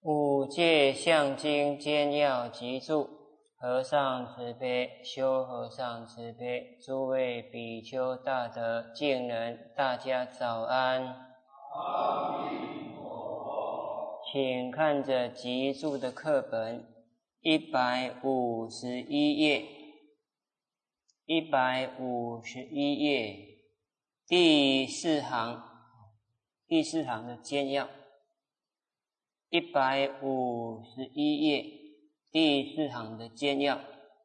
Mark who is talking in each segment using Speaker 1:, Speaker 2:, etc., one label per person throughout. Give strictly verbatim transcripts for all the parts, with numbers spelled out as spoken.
Speaker 1: 五戒相经兼要集注，和尚慈悲，修和尚慈悲，诸位比丘大德敬人，大家早安。
Speaker 2: 阿弥陀佛。
Speaker 1: 请看着集注的课本一百五十一页，一百五十一页第四行，第四行的兼要。一百五十一页第四行的兼要，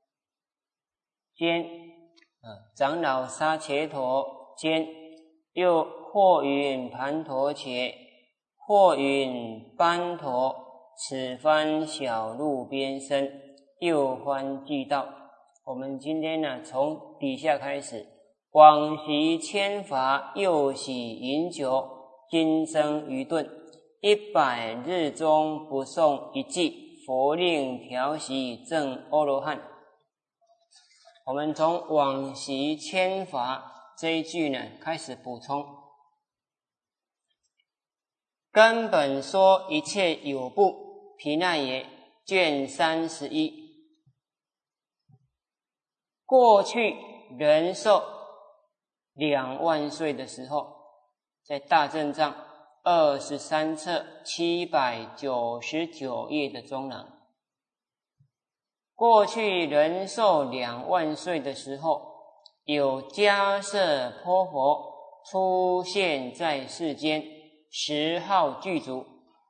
Speaker 1: 兼呃长老沙伽陀兼又或云盘陀伽，或云班陀，此番小路边生，又欢济道。我们今天呢，从底下开始，往昔千法，又喜饮酒，今生愚钝。一百日中不诵一偈，佛令调息证阿罗汉。我们从往昔千法这一句呢开始补充。根本说一切有部，毗那耶卷三十一。过去人寿两万岁的时候，在大正藏二十三册七百九十九页的中囊，过去人寿两万岁的时候，有迦叶婆佛出现在世间，十号具足。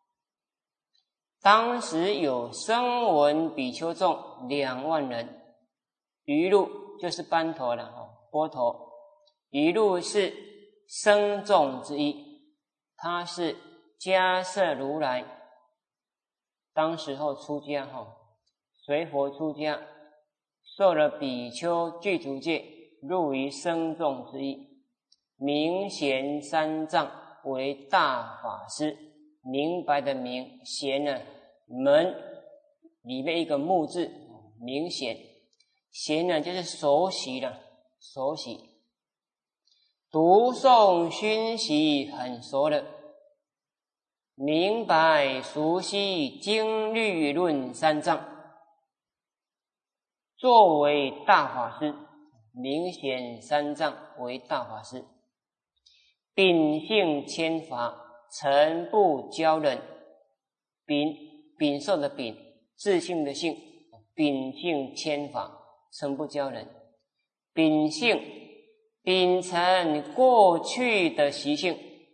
Speaker 1: 当时有声闻比丘众两万人，余路就是班陀了哦，波陀，余路是僧众之一。他是迦叶如来，当时候出家哈，随佛出家，受了比丘具足戒，入于僧众之一，明贤三藏为大法师。明白的明，贤呢门里面一个木字，明贤，贤呢就是熟悉了，熟悉。读诵熏习很熟了，明白熟悉经律论三藏，作为大法师，明显三藏为大法师。秉性谦罚，诚不骄人。秉秉受的秉，自信的信，秉性谦罚，诚不骄人。秉性秉承过去的习性。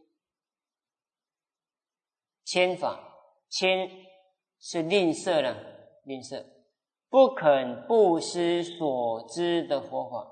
Speaker 1: 谦法，谦是吝啬了，吝啬，不肯布施所知的佛法。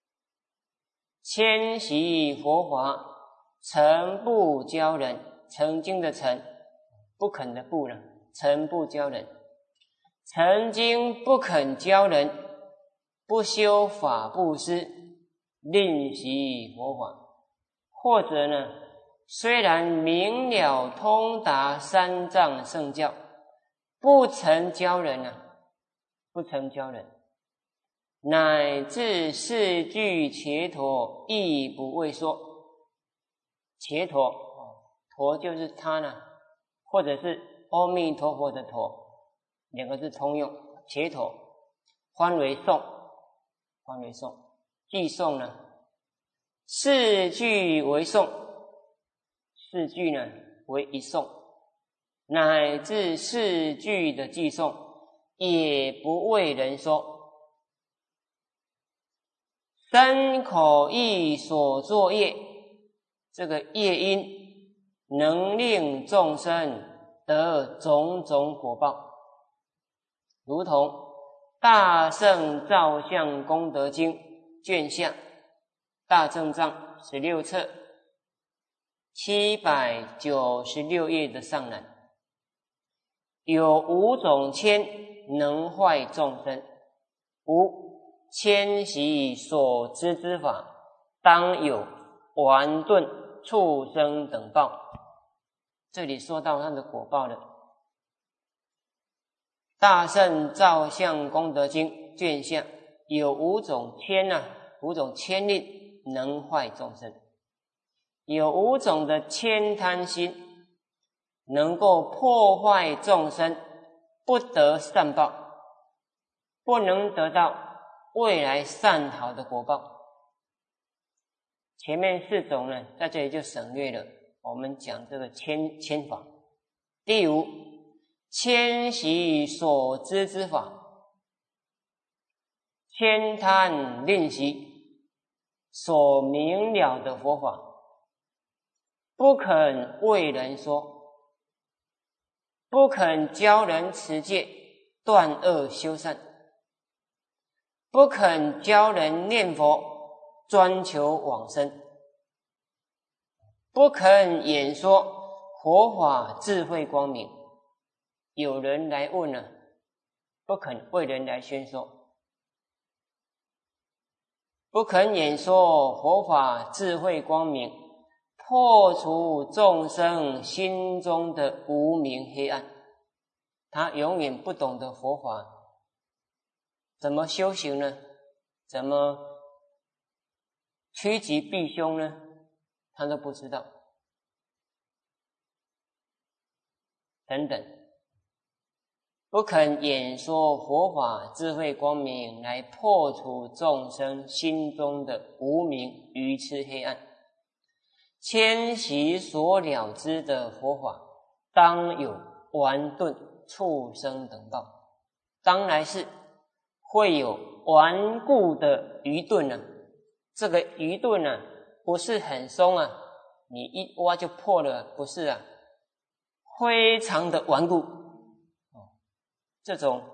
Speaker 1: 谦习佛法，诚不骄人，曾经的诚，不肯的不了，诚不骄人。曾经不肯教人，不修法布施，吝习佛法。或者呢，虽然明了通达三藏圣教，不曾教人啊，不曾教人，乃至四句伽陀亦不为说。伽陀，陀就是他呢，或者是阿弥陀佛的陀，两个字通用。伽陀翻为颂，翻为颂，偈颂呢，四句为颂。四句呢为一颂，乃至四句的偈颂也不为人说。身口意所作业，这个业因能令众生得种种果报，如同《大圣造像功德经》卷下大正藏十六册七百九十六页的上栏，有五种铅能坏众生。无谦习所知之法，当有顽钝、畜生等报。这里说到它的果报了。大圣造像功德经卷下有五种铅啊，五种铅令能坏众生。有五种的悭贪心， 能够破坏众生，不得善报，不能得到未来善好的果报。前面四种呢，在这里就省略了，我们讲这个千千法。第五，迁习所知之法，偏袒吝惜所明了的佛法，不肯为人说，不肯教人持戒断恶修善，不肯教人念佛专求往生，不肯演说佛法智慧光明。有人来问了，不肯为人来宣说，不肯演说佛法智慧光明，破除众生心中的无明黑暗。他永远不懂得佛法怎么修行呢？怎么趋吉避凶呢？他都不知道，等等。不肯演说佛法智慧光明，来破除众生心中的无明愚痴黑暗。迁徙所了知的佛法，当有顽钝畜生等报，当然是会有顽固的愚钝啊。这个愚钝啊，不是很松啊，你一挖就破了，不是啊，非常的顽固。这种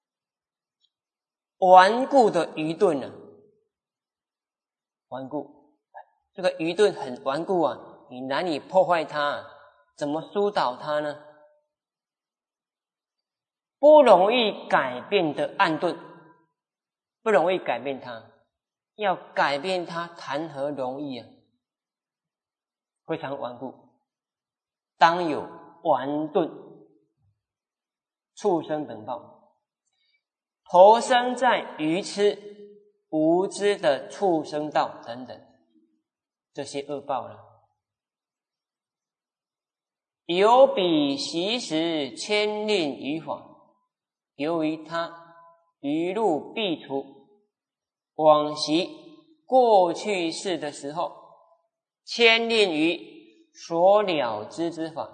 Speaker 1: 顽固的愚钝呢，顽固，这个愚钝很顽固啊，你难以破坏它，怎么疏导它呢？不容易改变的暗钝，不容易改变它，要改变它谈何容易啊？非常顽固，当有顽钝畜生等报，投生在愚痴无知的畜生道等等这些恶报了。有彼习时牵令于法，由于他于路必除，往昔过去世的时候牵令于所了知之法，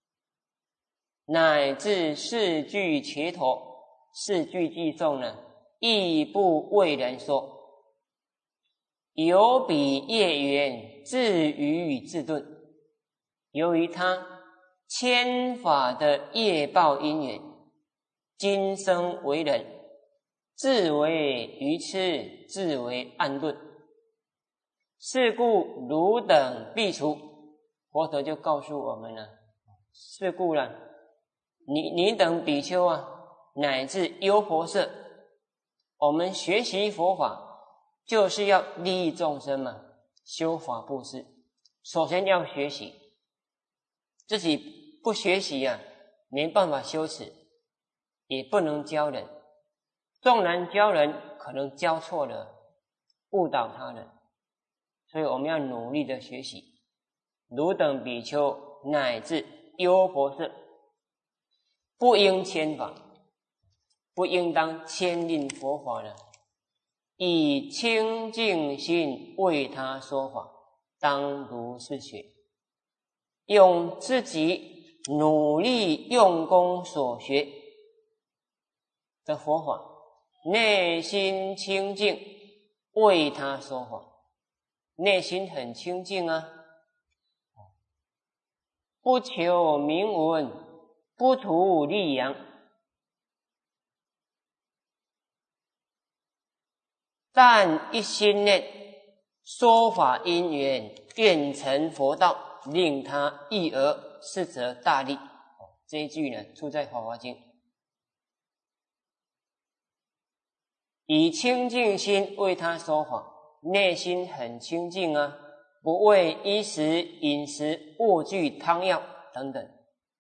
Speaker 1: 乃至四句伽陀，四句偈颂呢，亦不为人说。有彼业缘自愚自钝，由于他牵法的业报因缘，今生为人，自为愚痴，自为暗钝，是故汝等必除。佛陀就告诉我们了，是故了，你你等比丘啊，乃至优婆塞，我们学习佛法就是要利益众生嘛，修法布施，首先要学习，自己不学习啊，没办法修持，也不能教人，纵然教人，可能教错了，误导他人，所以我们要努力的学习。汝等比丘乃至优婆塞，不应牵法，不应当牵令佛法了，以清净心为他说法，当如是学，用自己努力用功所学的佛法，内心清净为他说法，内心很清净啊，不求名闻，不图利养，但一心念说法因缘，愿成佛道，令他益而是则大利。这一句呢，出在《法华经》。以清净心为他说法，内心很清净啊，不为衣食饮食卧具汤药等等，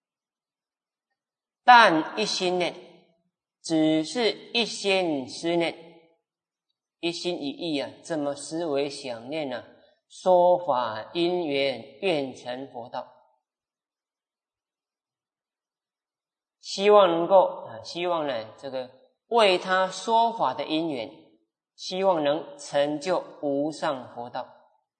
Speaker 1: 但一心念，只是一心思念，一心一意啊，这么思维想念啊，说法因缘愿成佛道。 希望能够啊，希望呢这个为他说法的因缘，希望能成就无上佛道。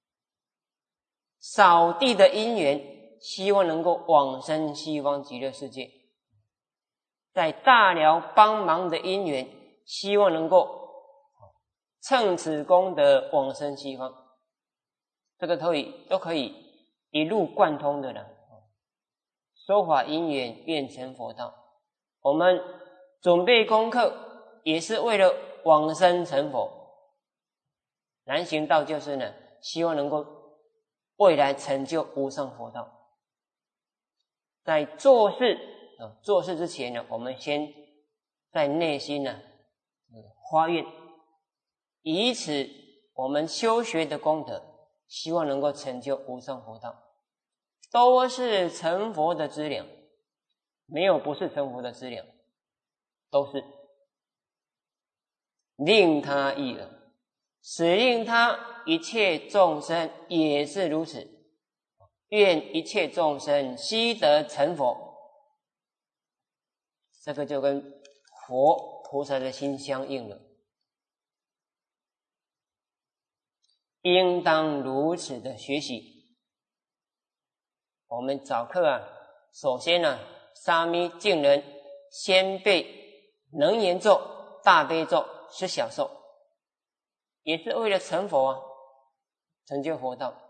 Speaker 1: 扫地的因缘，希望能够往生西方极乐世界。在大寮帮忙的因缘，希望能够乘此功德往生西方。这个都可以都可以一路贯通的了。说法因缘变成佛道，我们准备功课也是为了往生成佛。南行道就是呢，希望能够未来成就无上佛道。在做事啊，做事之前呢，我们先在内心呢发愿，以此我们修学的功德，希望能够成就无上佛道。都是成佛的资粮，没有不是成佛的资粮，都是令他益耳，使令他一切众生也是如此。愿一切众生悉得成佛，这个就跟佛菩萨的心相应了。应当如此的学习。我们早课啊，首先呢、啊，沙弥净人先背能言咒、大悲咒、十小咒，也是为了成佛啊，成就佛道。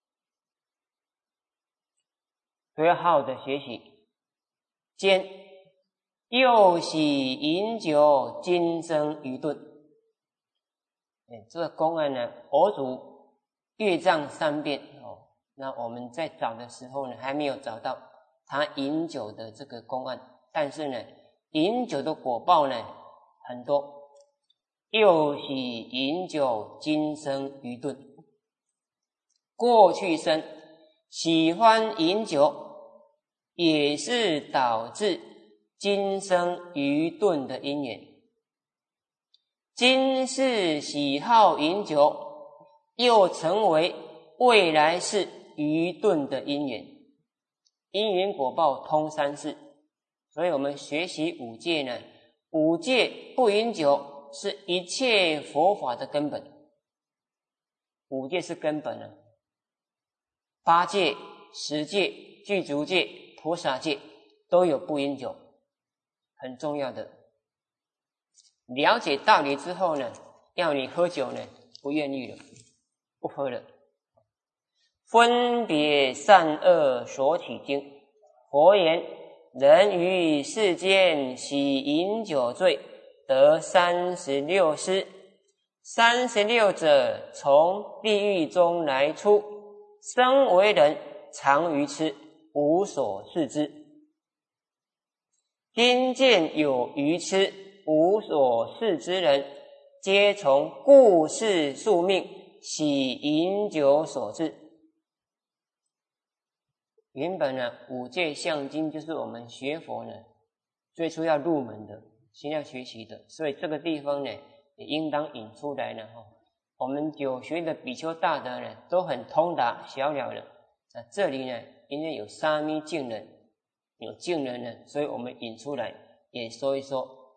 Speaker 1: 所以要好好的学习。兼又喜饮酒，今生愚钝。哎，这个公案呢，佛祖阅藏三遍哦。那我们在找的时候呢，还没有找到他饮酒的这个公案，但是呢，饮酒的果报呢很多。又喜饮酒，今生愚钝。过去生喜欢饮酒，也是导致今生愚钝的因缘。今世喜好饮酒，又成为未来世愚钝的因缘。因缘果报通三世，所以我们学习五戒呢，五戒不饮酒是一切佛法的根本。五戒是根本啊，八戒、十戒、具足戒、菩萨戒都有不饮酒，很重要的。了解道理之后呢，要你喝酒呢，不愿意了，不喝了。分别善恶所起经，佛言：人于世间喜饮酒醉，得三十六师。三十六者，从地狱中来出，生为人，常于痴，无所事之。今见有愚痴，无所事之人，皆从故世宿命，喜饮酒所致。原本呢，五戒相经就是我们学佛呢最初要入门的，先要学习的，所以这个地方呢也应当引出来呢。我们九学的比丘大德呢都很通达晓了了，那这里呢因为有沙弥净人，有净人呢，所以我们引出来也说一说。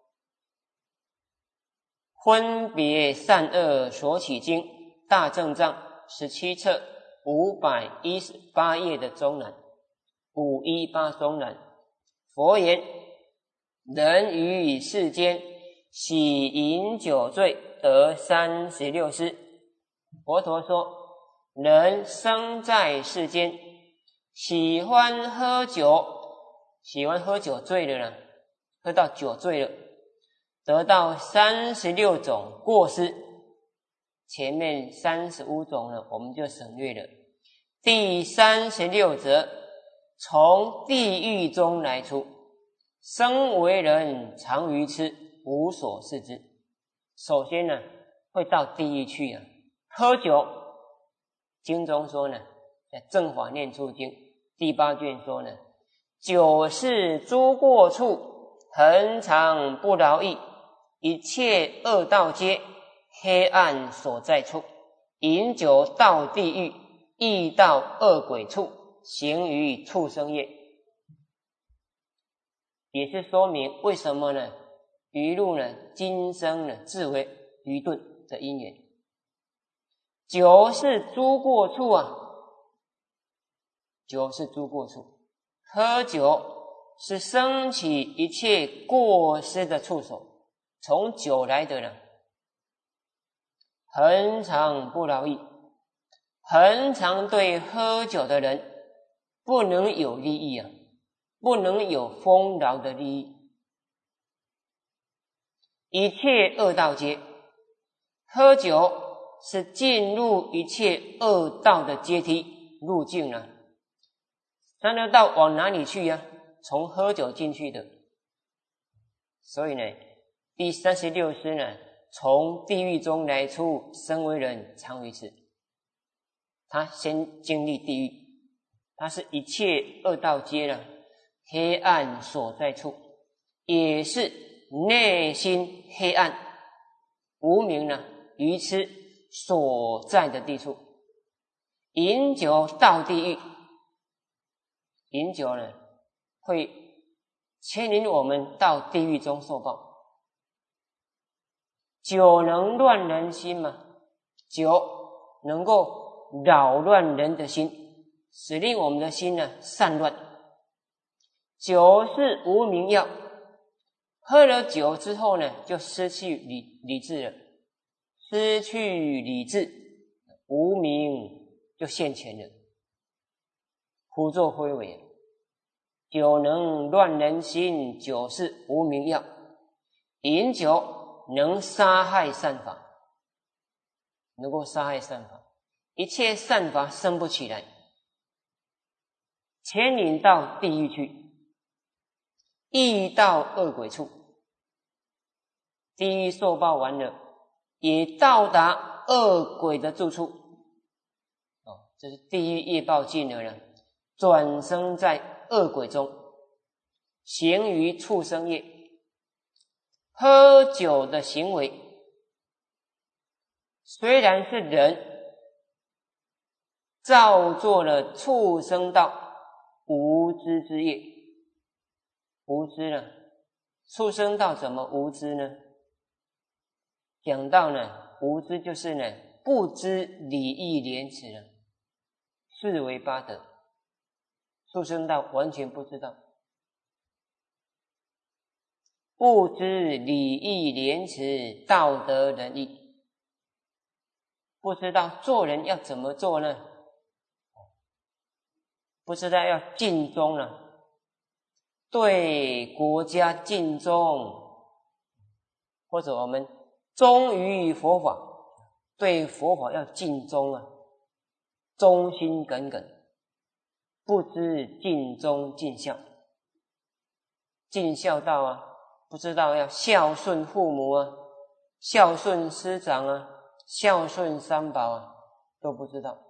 Speaker 1: 分别善恶所起经，大正藏十七册五百一十八页的中南，五一八中南。佛言：人于世间喜饮酒醉，得三十六师。佛陀说，人生在世间，喜欢喝酒，喜欢喝酒醉了呢，喝到酒醉了，得到三十六种过失。前面三十五种呢，我们就省略了。第三十六则，从地狱中来出，生为人，常于痴，无所事之。首先呢，会到地狱去啊。喝酒，经中说呢，在《正法念处经》第八卷说呢，酒是诸过处，恒常不饶益，一切恶道皆黑暗所在处，饮酒到地狱，亦到恶鬼处，行于畜生业。 也是说明为什么呢？愚鹿呢，今生呢，自为愚钝的因缘。酒是诸过处啊，酒是诸过处，喝酒是升起一切过失的处所，从酒来的呢，恒常不劳逸，恒常对喝酒的人不能有利益啊，不能有丰饶的利益。一切恶道皆，喝酒是进入一切恶道的阶梯路径啊。三恶道往哪里去呀、啊？从喝酒进去的。所以呢，第三十六师呢，从地狱中来出，身为人常为此。他先经历地狱，他是一切恶道皆了黑暗所在处，也是内心黑暗无明呢愚痴所在的地处。饮酒到地狱，饮酒呢会牵引我们到地狱中受报。酒能乱人心吗？酒能够扰乱人的心，使令我们的心呢散乱。酒是无明药，喝了酒之后呢，就失去理理智了，失去理智，无明就现前了，胡作非为。酒能乱人心，酒是无明药，饮酒能杀害善法，能够杀害善法，一切善法生不起来，牵引到地狱去，亦到恶鬼处。地狱受报完了，也到达恶鬼的住处。哦，这是地狱业报尽了呢，转生在恶鬼中，行于畜生业。喝酒的行为虽然是人造作了畜生道无知之业。无知呢？畜生道怎么无知呢？讲到呢，无知就是呢，不知礼义廉耻呢，是为八德。畜生道完全不知道，不知礼义廉耻、道德仁义，不知道做人要怎么做呢？不知道要尽忠呢，对国家尽忠，或者我们忠于佛法，对佛法要尽忠啊，忠心耿耿，不知尽忠尽孝，尽孝道啊，不知道要孝顺父母啊，孝顺师长啊，孝顺三宝啊，都不知道。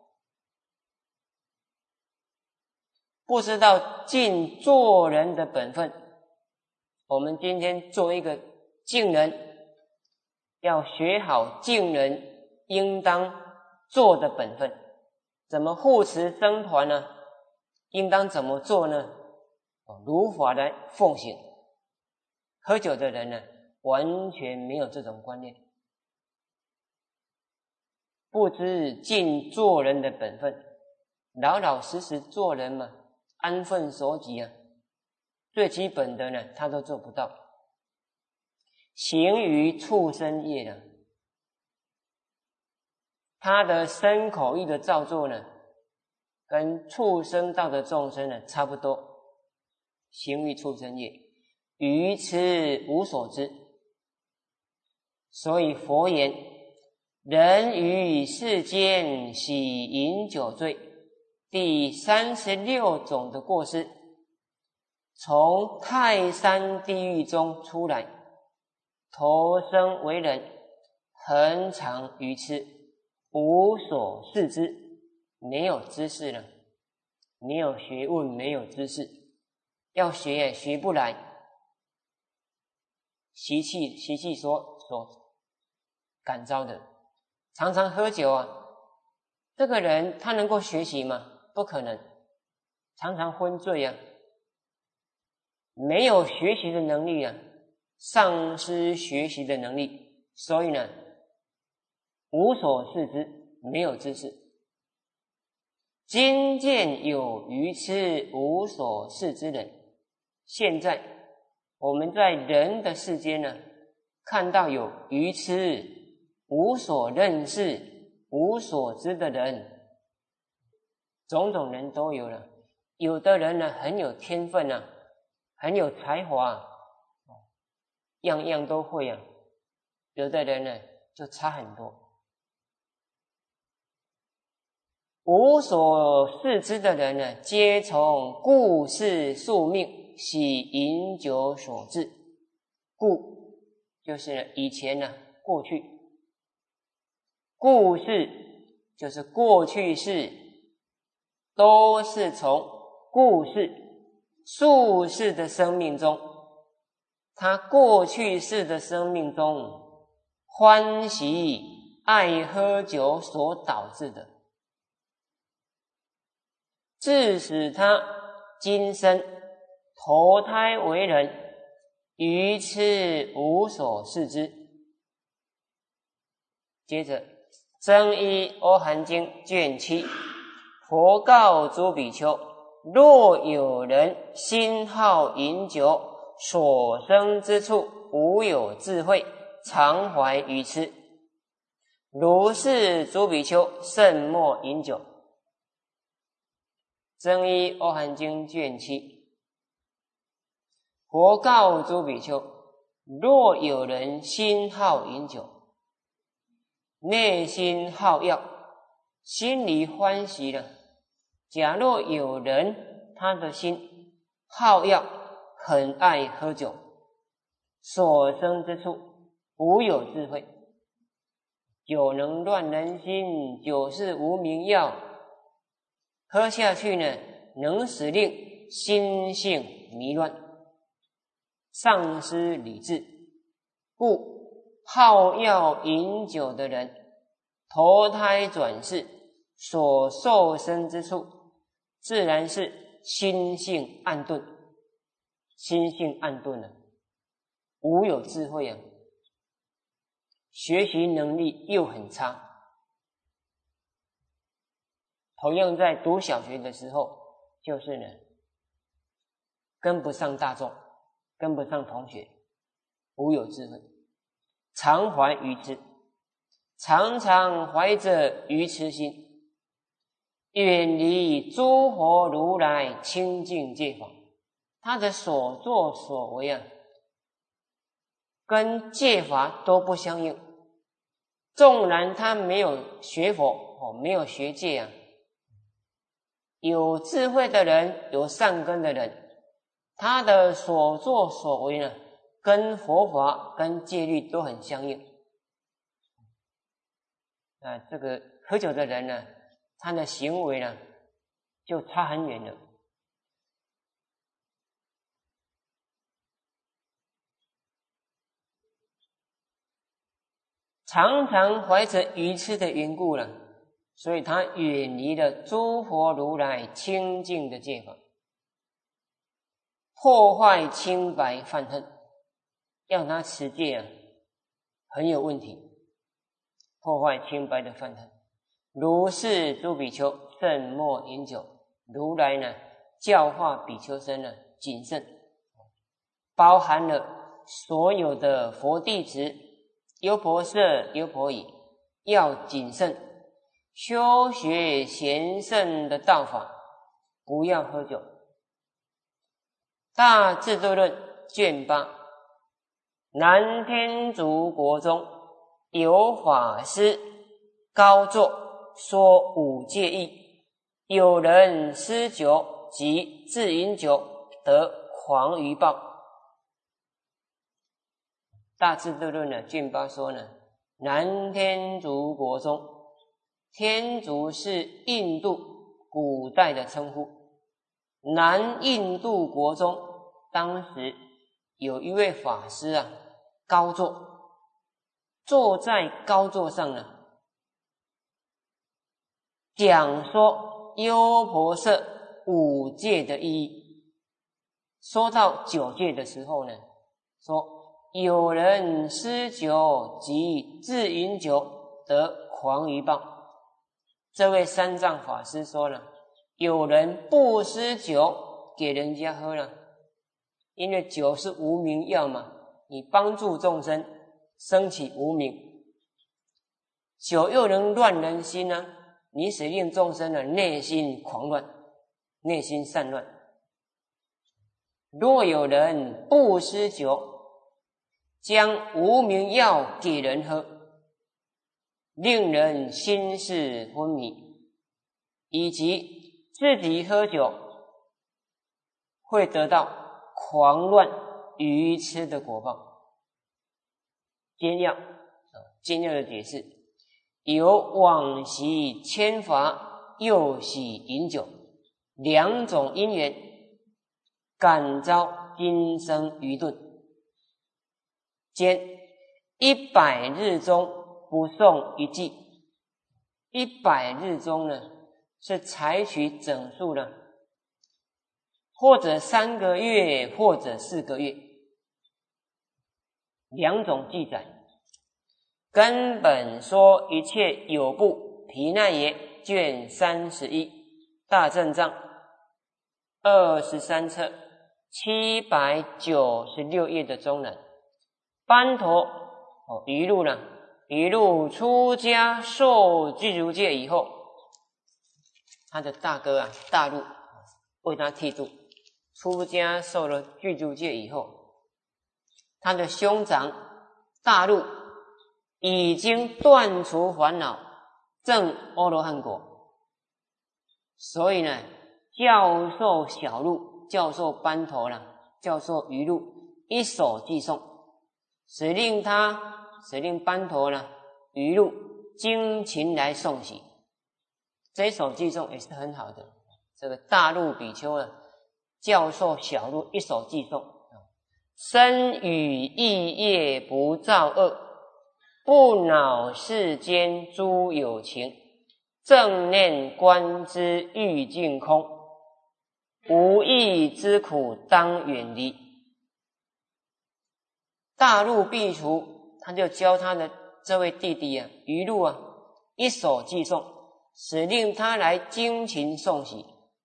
Speaker 1: 不知道尽做人的本分。我们今天做一个敬人，要学好敬人应当做的本分。怎么护持僧团呢？应当怎么做呢？如法来奉行。喝酒的人呢，完全没有这种观念，不知尽做人的本分，老老实实做人嘛，安分守己啊，最基本的呢，他都做不到。行于畜生业呢，他的身口意的造作呢，跟畜生道的众生呢差不多。行于畜生业，愚痴无所知。所以佛言：人于世间喜饮酒醉。第三十六种的过失，从泰山地狱中出来，投生为人，恒常愚痴，无所事之，没有知识了，没有学问，没有知识，要学也学不来。习气，习气所所感召的，常常喝酒啊，这个人他能够学习吗？不可能，常常昏醉啊。 没有学习的能力啊，丧失学习的能力，所以呢，无所事之，没有知识。今见有愚痴无所事之人，现在我们在人的世间呢，看到有愚痴、无所认识、无所知的人，种种人都有了。有的人呢，很有天分啊，很有才华，样样都会啊。有的人呢，就差很多。无所事之的人呢，皆从故世宿命，喜饮酒所致。故就是以前呢，过去；故世就是过去世，都是从故世宿世的生命中，他过去世的生命中欢喜爱喝酒所导致的，致使他今生投胎为人，愚痴无所事之。接着增一阿含经卷七，佛告诸比丘：若有人心好饮酒，所生之处无有智慧，常怀愚痴，如是诸比丘慎莫饮酒。增一阿含经卷七，佛告诸比丘：若有人心好饮酒，内心好药，心里欢喜了。假若有人他的心好药，很爱喝酒，所生之处无有智慧。酒能乱人心，酒是无明药，喝下去呢，能使令心性迷乱，丧失理智。故好药饮酒的人，投胎转世所受生之处，自然是心性暗钝，心性暗钝了，无有智慧啊，学习能力又很差。同样在读小学的时候，就是呢，跟不上大众，跟不上同学，无有智慧，常怀愚痴，常常怀着愚痴心，远离诸佛如来清净戒法。他的所作所为啊，跟戒法都不相应。纵然他没有学佛哦，没有学戒啊，有智慧的人，有善根的人，他的所作所为呢，跟佛法跟戒律都很相应。啊，这个喝酒的人呢，他的行为呢就差很远了。常常怀着愚痴的缘故了，所以他远离了诸佛如来清净的戒法，破坏清白犯恨，要他持戒啊，很有问题。破坏清白的犯恨，如是诸比丘慎莫饮酒。如来呢，教化比丘僧呢谨慎，包含了所有的佛弟子、优婆塞、优婆夷，要谨慎修学贤圣的道法，不要喝酒。大智度论卷八，南天竺国中有法师高坐说五戒义，有人施酒及自饮酒，得狂于报。大智度论的卷八说呢，南天竺国中，天竺是印度古代的称呼。南印度国中，当时有一位法师啊，高坐，坐在高座上呢，讲说优婆塞五戒的意义。 说到酒戒的时候呢，说有人施酒及自饮酒得狂鱼报。这位三藏法师说了，有人不施酒给人家喝了，因为酒是无明药嘛，你帮助众生升起无明，酒又能乱人心呢、啊，你使令众生的内心狂乱，内心散乱。若有人不施酒，将无明药给人喝，令人心事昏迷，以及自己喝酒会得到狂乱愚痴的果报。简要简要的解释，有往昔牵伐又喜饮酒两种因缘，感召今生愚钝，兼一百日中不诵一偈。一百日中呢，是采取整数的，或者三个月，或者四个月，两种记载。根本说一切有部毗奈耶卷三十一大正藏二十三册七百九十六页的中南，班陀哦，一路呢，一路出家受具足戒以后，他的大哥啊，大陆为他剃度，出家受了具足戒以后，他的兄长大陆已经断除烦恼，证阿罗汉果，所以呢，教授小路，教授班陀了，教授余路，一手寄送，使令他，使令班陀了，余路精勤来诵习。这一手寄送也是很好的，这个大陆比丘啊，教授小路一手寄送，身语意业不造恶，不恼世间诸有情，正念观之欲尽空，无益之苦当远离。大陆苾除他就教他的这位弟弟啊，余路啊，一手寄送，使令他来精勤诵习，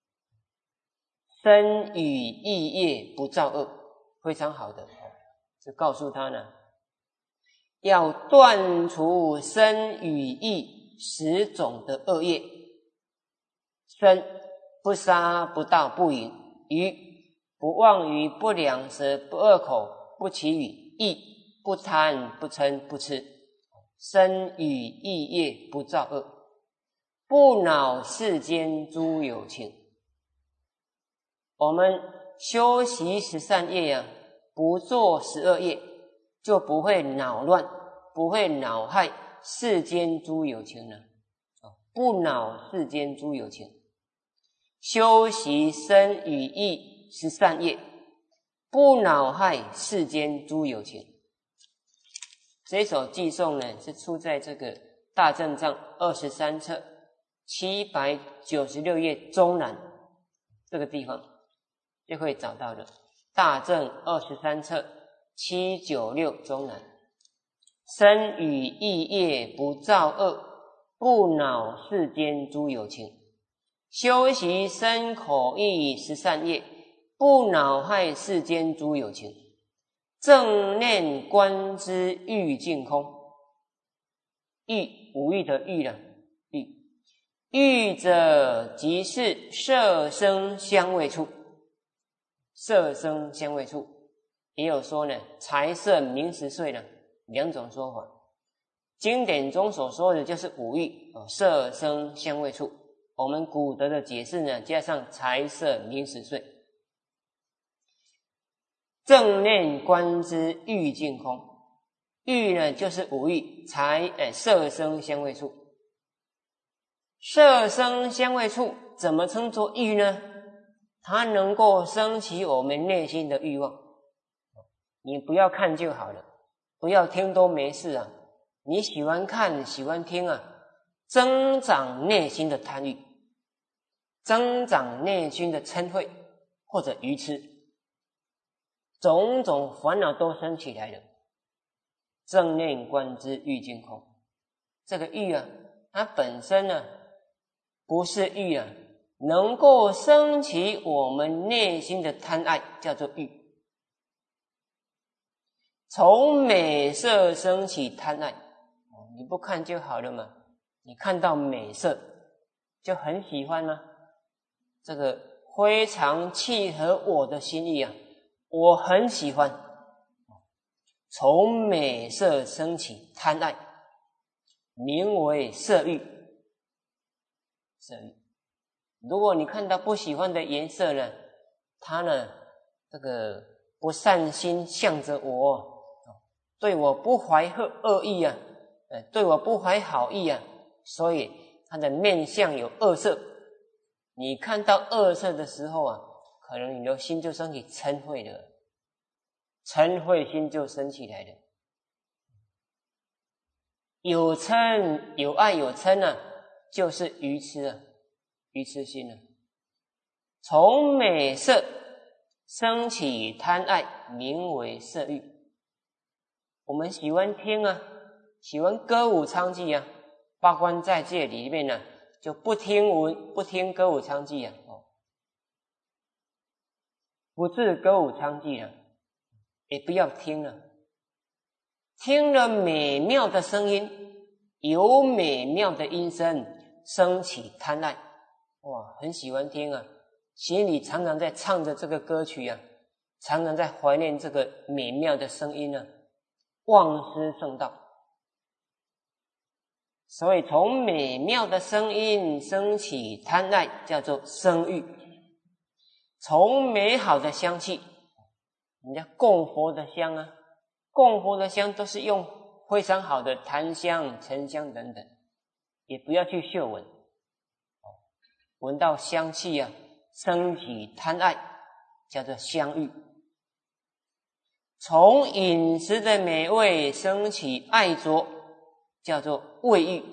Speaker 1: 身语意业不造恶，非常好的，就告诉他呢，要断除身语意十种的恶业。身不杀不盗不淫，语不妄语不两舌不恶口不绮语，意不贪不嗔不痴，身语意业不造恶，不恼世间诸有情。我们修习十善业啊，不做十恶业，就不会恼乱，不会恼害世间诸有情了。不恼世间诸有情，修习身语意十善业，不恼害世间诸有情。这首偈颂呢，是出在这个大正藏二十三册七百九十六页中南这个地方就可以找到的。大正二十三册七九六中南，身语意业不造恶，不恼世间诸有情，修习身口意十善业，不恼害世间诸有情，正念观之欲尽空。欲无欲的欲了，欲欲者即是色声香味触，色声香味触也有说呢，财色名食睡呢，两种说法。经典中所说的就是五欲，色声香味触。我们古德的解释呢，加上财色名食睡。正念观之欲尽空，欲呢就是五欲，财诶色声香味触。色声香味触怎么称作欲呢？它能够升起我们内心的欲望。你不要看就好了，不要听都没事啊。你喜欢看喜欢听啊，增长内心的贪欲，增长内心的嗔恚或者愚痴。 种种烦恼都生起来了。正念观之欲尽空，这个欲啊，它本身呢不是欲啊，能够升起我们内心的贪爱，叫做欲。从美色升起贪爱，你不看就好了嘛，你看到美色就很喜欢吗？这个非常契合我的心意啊，我很喜欢。从美色升起贪爱，名为色欲。色欲。如果你看到不喜欢的颜色呢，它呢这个不善心向着我，对我不怀恶意啊，对我不怀好意啊，所以它的面相有恶色。你看到恶色的时候啊，可能你的心就升起嗔恚了，嗔恚心就升起来了。有嗔有爱有嗔啊，就是愚痴啊，愚痴心啊。从美色升起贪爱，名为色欲。我们喜欢听啊，喜欢歌舞娼妓啊，八关在戒里面呢、啊，就不听闻不听歌舞娼妓啊，哦，不治歌舞娼妓啊，也不要听了。听了美妙的声音，有美妙的音声，升起贪爱，哇，很喜欢听啊，心里常常在唱着这个歌曲啊，常常在怀念这个美妙的声音啊，忘失圣道。所以从美妙的声音升起贪爱，叫做声欲。从美好的香气，人家供佛的香啊，供佛的香都是用非常好的檀香、沉香等等，也不要去嗅闻，闻到香气啊，升起贪爱，叫做香欲。从饮食的美味升起爱着，叫做味欲。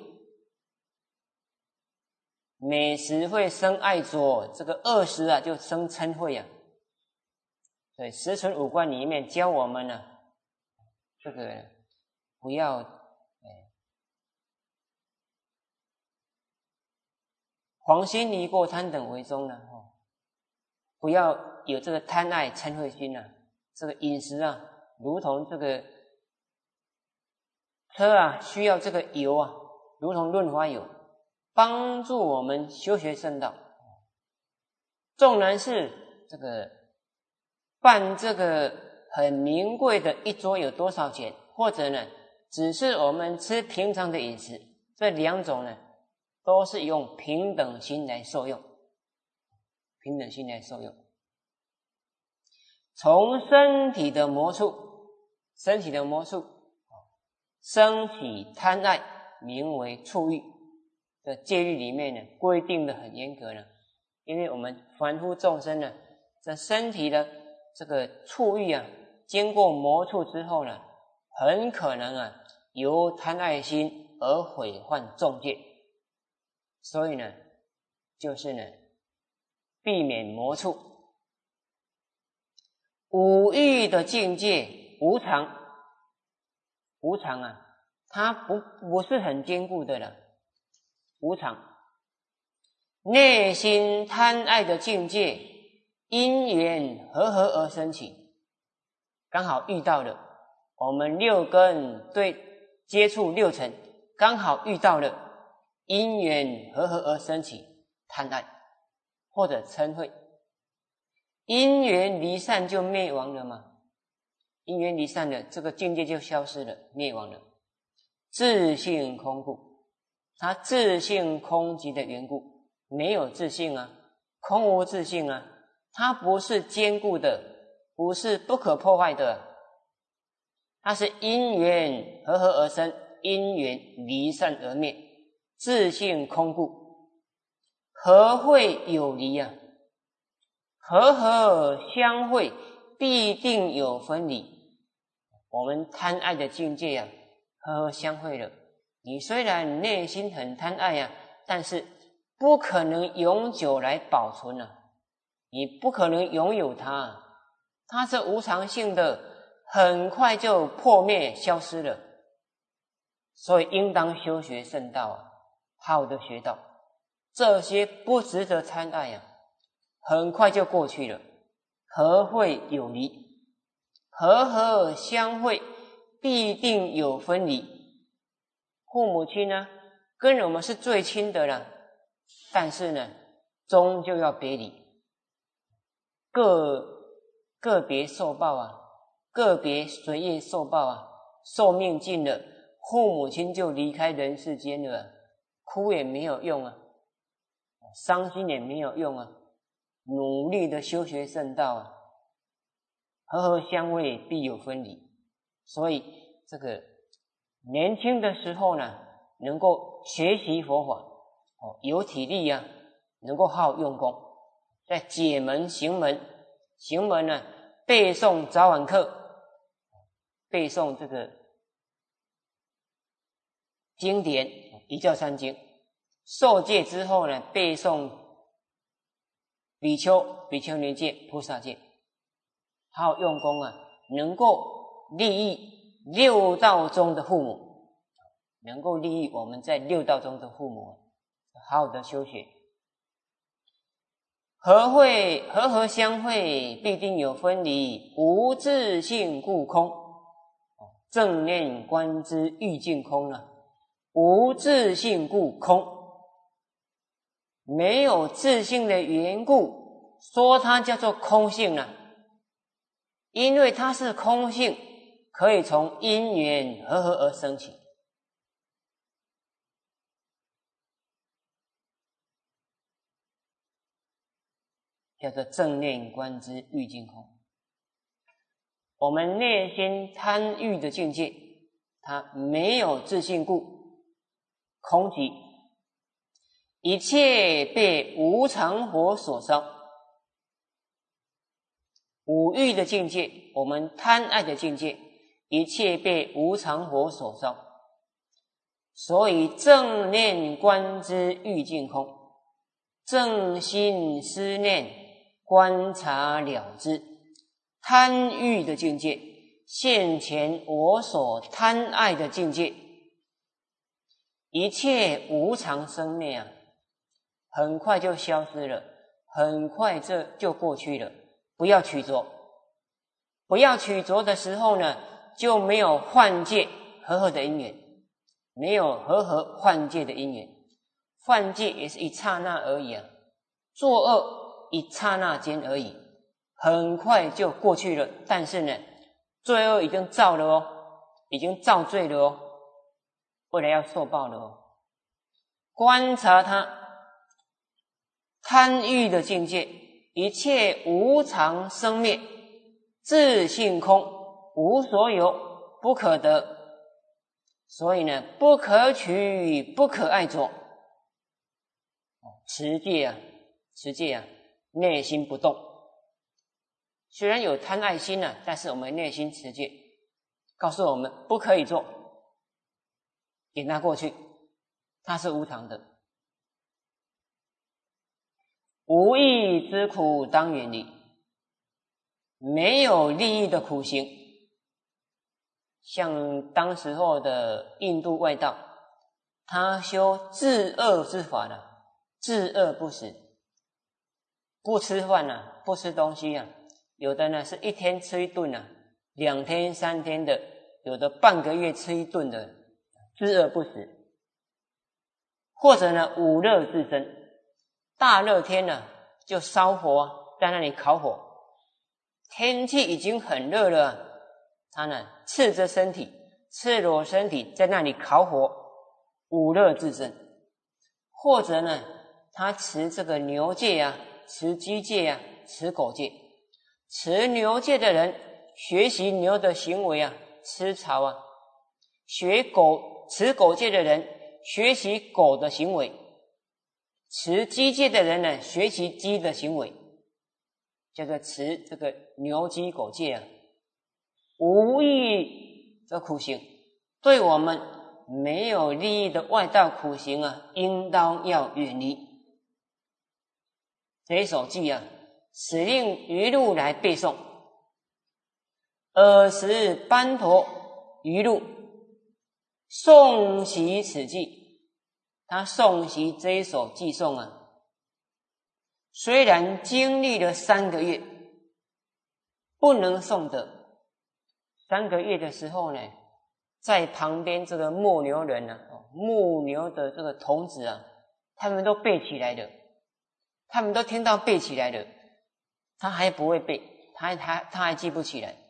Speaker 1: 美食会生爱着，这个恶食啊就生嗔恚啊。所以十存五观里面教我们呢、啊，这个不要哎，黄心离过贪等为宗呢，哦，不要有这个贪爱嗔恚心啊。这个饮食啊，如同这个车啊，需要这个油啊，如同润滑油，帮助我们修学圣道。纵然是这个办这个很名贵的一桌有多少钱，或者呢，只是我们吃平常的饮食，这两种呢，都是用平等心来受用，平等心来受用。从身体的魔处，身体的魔处升起贪爱，名为触欲。这戒律里面呢，规定的很严格呢，因为我们凡夫众生呢，这身体的这个触欲啊，经过魔处之后呢，很可能啊，由贪爱心而毁犯众戒。所以呢，就是呢，避免魔处。五欲的境界无常，无常啊，它不不是很坚固的了，无常。内心贪爱的境界，因缘和合而生起，刚好遇到了，我们六根对接触六尘，刚好遇到了，因缘和合而生起贪爱或者嗔恚。因缘离散就灭亡了吗？因缘离散了，这个境界就消失了，灭亡了。自性空故，它自性空寂的缘故，没有自性啊，空无自性啊，它不是坚固的，不是不可破坏的，它是因缘和合而生，因缘离散而灭。自性空故，何会有离啊？和合相会，必定有分离。我们贪爱的境界啊，和合相会了。你虽然内心很贪爱啊，但是不可能永久来保存啊，你不可能拥有它啊。 它是无常性的，很快就破灭消失了。所以应当修学圣道啊，好的学道，这些不值得参爱啊，很快就过去了。和会有离？和合相会，必定有分离。父母亲呢，跟我们是最亲的了，但是呢，终究要别离，个个别受报啊，个别随业受报啊，寿命尽了，父母亲就离开人世间了，哭也没有用啊，伤心也没有用啊，努力的修学圣道啊，和合相会必有分离。所以这个年轻的时候呢，能够学习佛法哦，有体力啊，能够好好用功，在解门行门，行门呢背诵早晚课，背诵这个经典一教三经，受戒之后呢，背诵比丘、比丘尼戒、菩萨戒，好好用功啊，能够利益六道中的父母，能够利益我们在六道中的父母，好好的修学。和会和合相会，必定有分离，无自性故空。正念观之欲尽空了，无自性故空，没有自性的缘故，说它叫做空性了。因为它是空性，可以从因缘和合而生起。叫做正念观之欲尽空。我们内心贪欲的境界，它没有自性故，空寂，一切被无常火所烧。五欲的境界，我们贪爱的境界，一切被无常火所烧。所以正念观之欲尽空，正心思念观察了之。贪欲的境界，现前我所贪爱的境界，一切无常生灭啊，很快就消失了，很快这就过去了。不要取着，不要取着的时候呢，就没有幻界和合的因缘，没有和合幻界的因缘。幻界也是一刹那而已啊，作恶一刹那间而已，很快就过去了。但是呢，罪恶已经造了哦，已经造罪了哦，未来要受报了哦。观察它贪欲的境界，一切无常生灭，自性空，无所有，不可得。所以呢，不可取，不可爱着。持戒啊，持戒啊，内心不动。虽然有贪爱心啊，但是我们内心持戒，告诉我们不可以做，给它过去，它是无常的。无益之苦当远离，没有利益的苦行。像当时候的印度外道，他修治恶之法的，治恶不食，不吃饭啊，不吃东西啊，有的呢是一天吃一顿啊，两天三天的，有的半个月吃一顿的，知而不食。或者呢五热自身，大热天呢就烧火啊，在那里烤火，天气已经很热了，他呢赤着身体，赤裸身体在那里烤火，五热自身。或者呢他持这个牛戒啊，持鸡戒啊，持狗戒。持牛戒的人学习牛的行为啊，吃草啊；学狗持狗戒的人学习狗的行为；持鸡戒的人呢，学习鸡的行为，叫做持这个牛鸡狗戒啊。无益的苦行，对我们没有利益的外道苦行啊，应当要远离。这一首偈啊，使令一路来背诵， 尔时班陀于路诵习此偈，他诵习这一首偈颂啊，虽然经历了三个月，不能诵得。三个月的时候呢，在旁边这个牧牛人啊，牧牛的这个童子啊，他们都背起来了，他们都听到背起来了，他还不会背，他还他他还记不起来，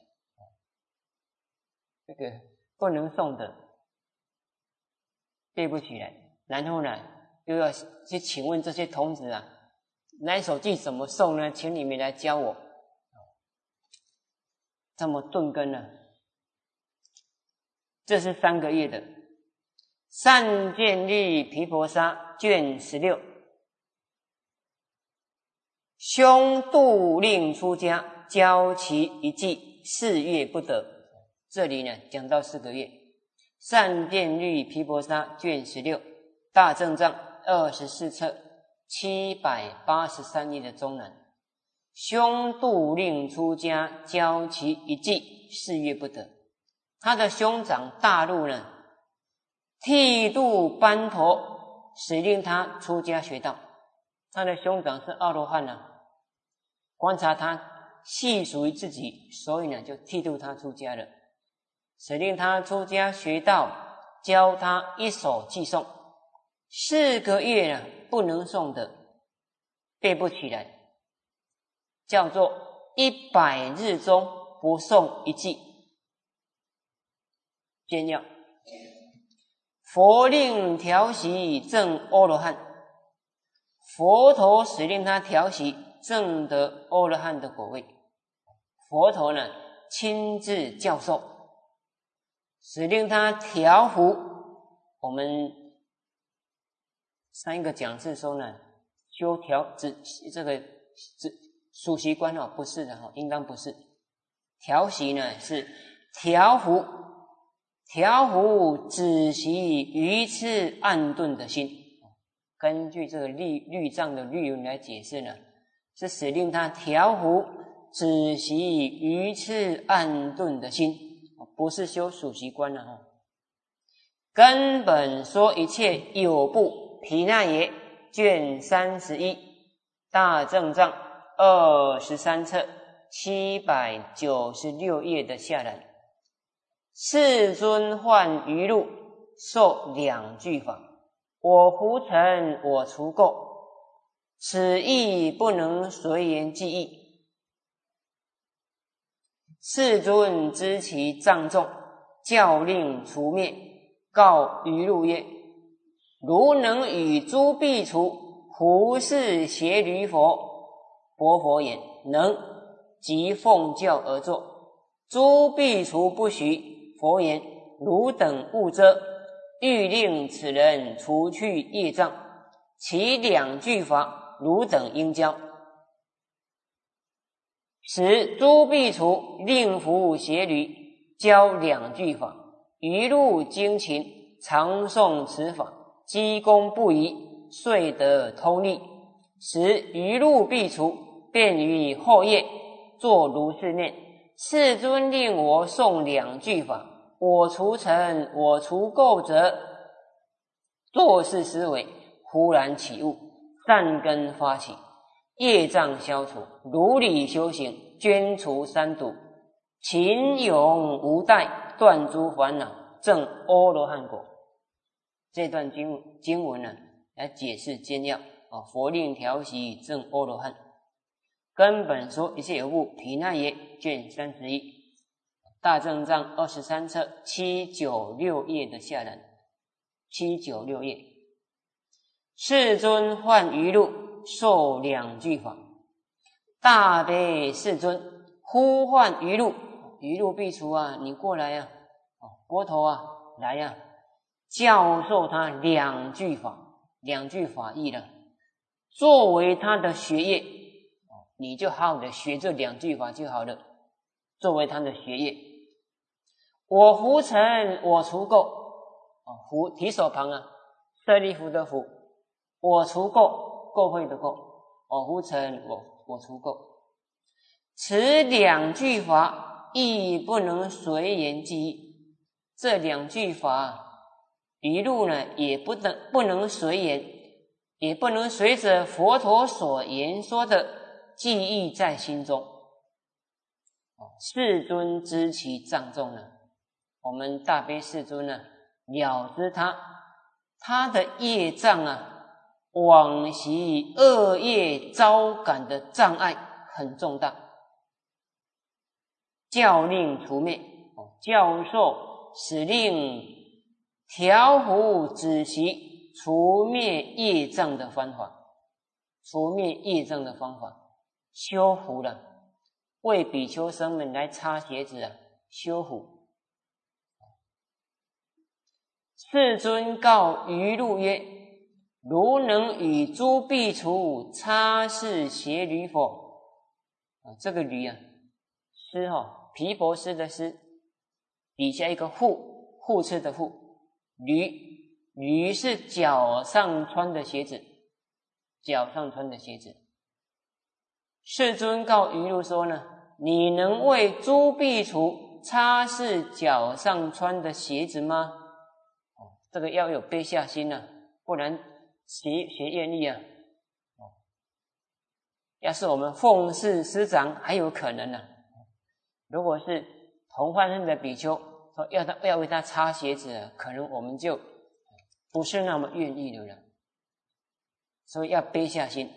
Speaker 1: 这个不能诵的，背不起来。然后呢，又要去请问这些童子啊，那一首偈怎么诵呢？请你们来教我。这么顿根呢、啊？这是三个月的。善见律毗婆沙卷十六，兄度令出家，教其一偈，四月不得。这里呢讲到四个月。善见律毗婆沙卷十六，大正藏二十四册七百八十三页的中南。兄度令出家，教其一偈，四月不得。他的兄长大陆呢，剃度班陀，使令他出家学道。他的兄长是阿罗汉啊，观察他系属于自己，所以呢就剃度他出家了，使令他出家学道，教他一首偈颂。四个月呢不能诵的，背不起来，叫做一百日中不诵一偈。简要，佛令调息证阿罗汉，佛陀使令他调息证得阿罗汉的果位。佛陀呢亲自教授，使令他调伏。我们上一个讲师说呢，修调只这个只属习观哦，不是的哈，应当不是。调息呢是调伏。调伏止息愚痴暗钝的心，根据这个律律藏的律文来解释呢，是使令他调伏止息愚痴暗钝的心，不是修属习观了哈。根本说一切有部毗那耶卷三十一，大正藏二十三册七百九十六页的下栏。世尊唤于路，授两句法：我胡尘，我除垢。此意不能随言记忆。世尊知其障重，教令除灭，告于路曰：如能与诸苾除，胡是邪驴佛？薄佛言：能。即奉教而作。诸苾除不许。佛言：汝等悟遮，欲令此人除去业障，其两句法，汝等应教。使诸苾除令服邪驴，教两句法。于路精勤，常诵此法，积功不移，遂得通利。使于路苾除，便于后夜作如是念：世尊令我诵两句法，我除尘，我除垢者，作是思维，忽然起悟，善根发起，业障消除，如理修行，捐除三毒，勤勇无怠，断诸烦恼，证阿罗汉果。这段经经文呢，来解释简要啊，佛令调息证阿罗汉。根本说一切有部毗那耶卷三十一，大正藏二十三册七九六页的下栏，七九六页。世尊唤于路，授两句法。大悲世尊呼唤于路，于路苾除啊，你过来呀、啊！哦，波头啊，来呀、啊！教授他两句法，两句法义了，作为他的学业。你就好好的学这两句法就好了，作为他的学业。我胡尘，我除垢。哦，胡提手旁啊，舍利弗的弗。我除垢，垢秽的垢。我胡尘，我我除垢。此两句法， 亦不能随言记忆。这两句法，语录呢也不能不能随言，也不能随着佛陀所言说的记忆在心中。世尊知其障重呢，我们大悲世尊呢了知他他的业障啊，往昔恶业招感的障碍很重大，教令除灭，教授使令调伏止息除灭业障的方法，除灭业障的方法，修福了，为比丘僧们来擦鞋子啊，修福。世尊告于路曰：如能与诸苾芻擦拭鞋履否？啊，这个履啊，施哈，毗婆施的施，底下一个护，护持的护，履，履是脚上穿的鞋子，脚上穿的鞋子。世尊告于路说呢，你能为诸苾芻擦拭脚上穿的鞋子吗？这个要有悲下心啊，不然谁谁愿意啊？要是我们奉事师长还有可能呢、啊。如果是同犯人的比丘说要他要为他擦鞋子、啊，可能我们就不是那么愿意的了。所以要悲下心，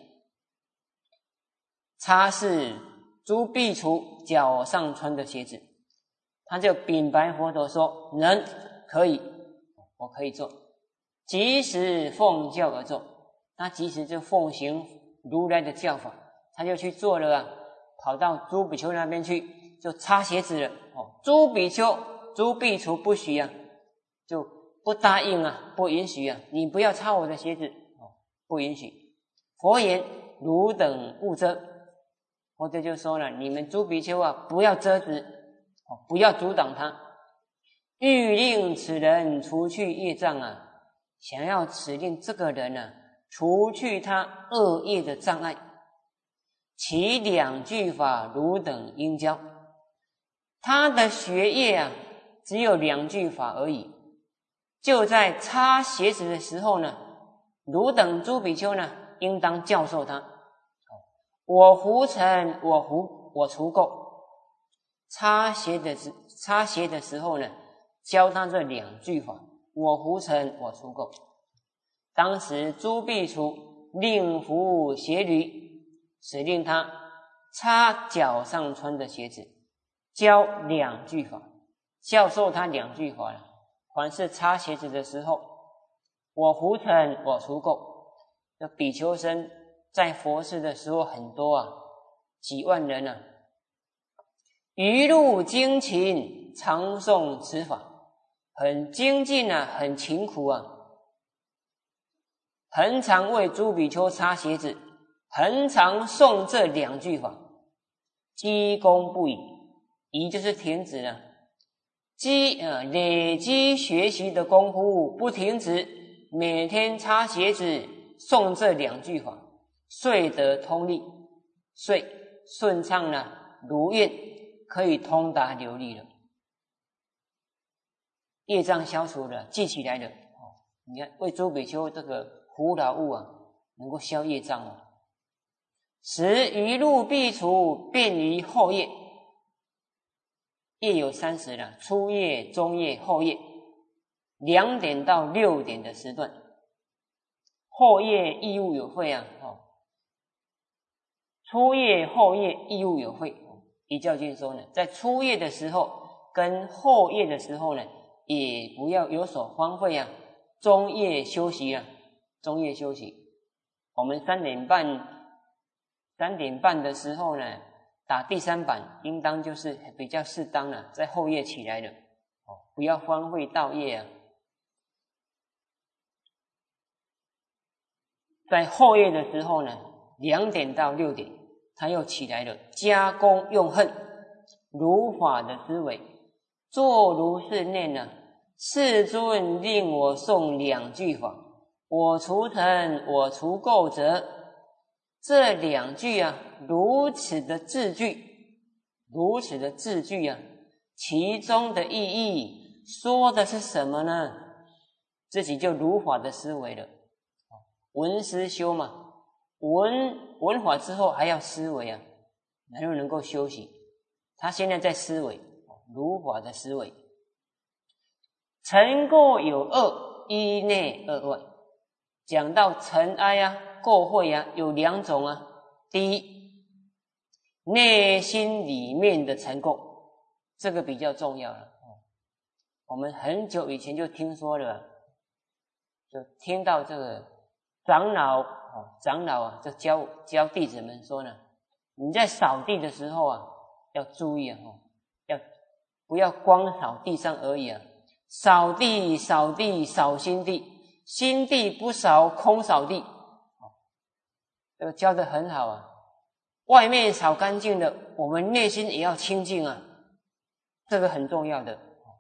Speaker 1: 擦拭诸苾芻脚上穿的鞋子，他就禀白佛陀说：能，可以。我可以做，即时奉教而做，他即时就奉行如来的教法，他就去做了啊，跑到诸比丘那边去，就擦鞋子了。哦，诸比丘、诸苾芻不许啊，就不答应啊，不允许啊，你不要擦我的鞋子，哦，不允许。佛言：汝等勿遮。佛陀就说了，你们诸比丘啊，不要遮止，哦，不要阻挡他。欲令此人除去业障啊，想要指令这个人啊，除去他恶业的障碍，其两句法汝等应教。他的学业啊，只有两句法而已。就在擦鞋子的时候呢，汝等诸比丘呢，应当教授他。我胡尘，我胡，我除垢。擦鞋的时擦鞋的时候呢，教他这两句法，我胡尘，我除垢。当时诸苾芻令服鞋履，使令他擦脚上穿的鞋子，教两句法，教授他两句法了。凡是擦鞋子的时候，我胡尘，我除垢。这比丘僧在佛事的时候很多啊，几万人啊，一路精勤，常诵此法。很精进啊，很勤苦啊，恒常为诸比丘擦鞋子，恒常诵这两句法，积功不已，已就是停止了，积呃累积学习的功夫不停止，每天擦鞋子诵这两句法，遂得通利，遂顺畅了，如愿，可以通达流利了。业障消除了，记起来了。哦，你看为诸比丘这个胡劳务啊，能够消业障哦。使于路苾芻便于后业，业有三十了，初业、中业、后业，两点到六点的时段。后业义务有会啊，哦，初业、后业义务有会。依教经说呢，在初业的时候跟后业的时候呢，也不要有所荒废啊，中夜休息啊，中夜休息。我们三点半，三点半的时候呢，打第三板，应当就是比较适当了，在后夜起来了，哦，不要荒废道业啊。在后夜的时候呢，两点到六点，他又起来了，加功用恨，如法的思维，作如是念呢。世尊令我诵两句法，我除尘，我除垢者。这两句啊，如此的字句， 如此的字句啊，其中的意义说的是什么呢？自己就如法的思维了。闻思修嘛，闻闻法之后还要思维啊，然后能够修习。他现在在思维，如法的思维。尘垢有二，一内二外。讲到尘埃啊、垢秽啊，有两种啊。第一，内心里面的尘垢，这个比较重要了。我们很久以前就听说了，就听到这个长老长老啊，就教教弟子们说呢，你在扫地的时候啊，要注意啊，要不要光扫地上而已啊？扫地扫地扫心地，心地不扫空扫地。这个教得很好啊。外面扫干净了，我们内心也要清净啊，这个很重要的。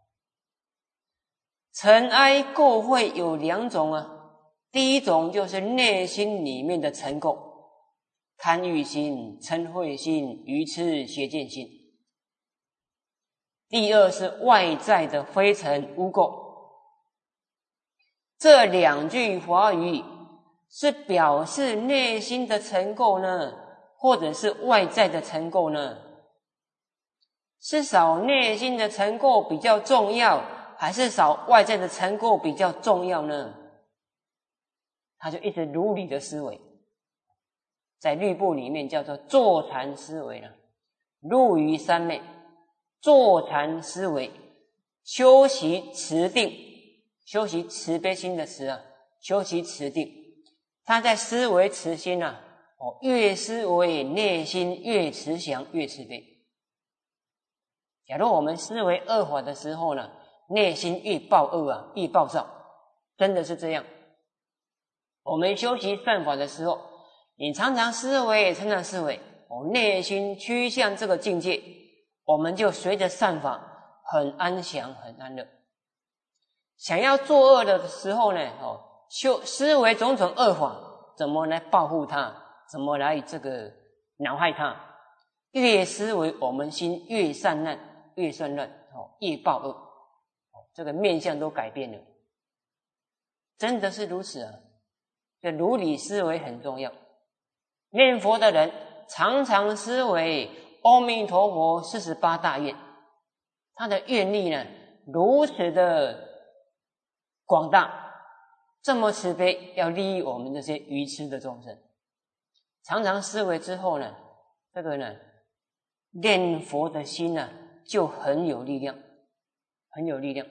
Speaker 1: 尘埃垢秽有两种啊，第一种就是内心里面的尘垢，贪欲心、嗔恚心、愚痴邪见心。第二是外在的非尘污垢。这两句华语是表示内心的尘垢呢，或者是外在的尘垢呢？是扫内心的尘垢比较重要，还是扫外在的尘垢比较重要呢？他就一直如理的思维，在律部里面叫做坐禅思维了。入于三昧，坐禅思维，修习持定，修习慈悲心的慈啊，修习持定。他在思维慈心啊，哦，越思维内心越慈祥，越慈悲。假如我们思维恶法的时候呢，内心越暴恶啊，越暴躁，真的是这样。我们修习善法的时候，你常常思维，常常思维，我内心趋向这个境界，我们就随着善法很安详，很安乐。想要作恶的时候呢，哦，修思维种种恶法，怎么来报复他，怎么来这个恼害他，越思维我们心越散乱，越散乱，哦，越暴恶，哦，这个面相都改变了，真的是如此啊！这如理思维很重要。念佛的人常常思维阿弥陀佛四十八大愿，他的愿力呢如此的广大，这么慈悲，要利益我们这些愚痴的众生。常常思维之后呢，这个呢念佛的心呢就很有力量，很有力量。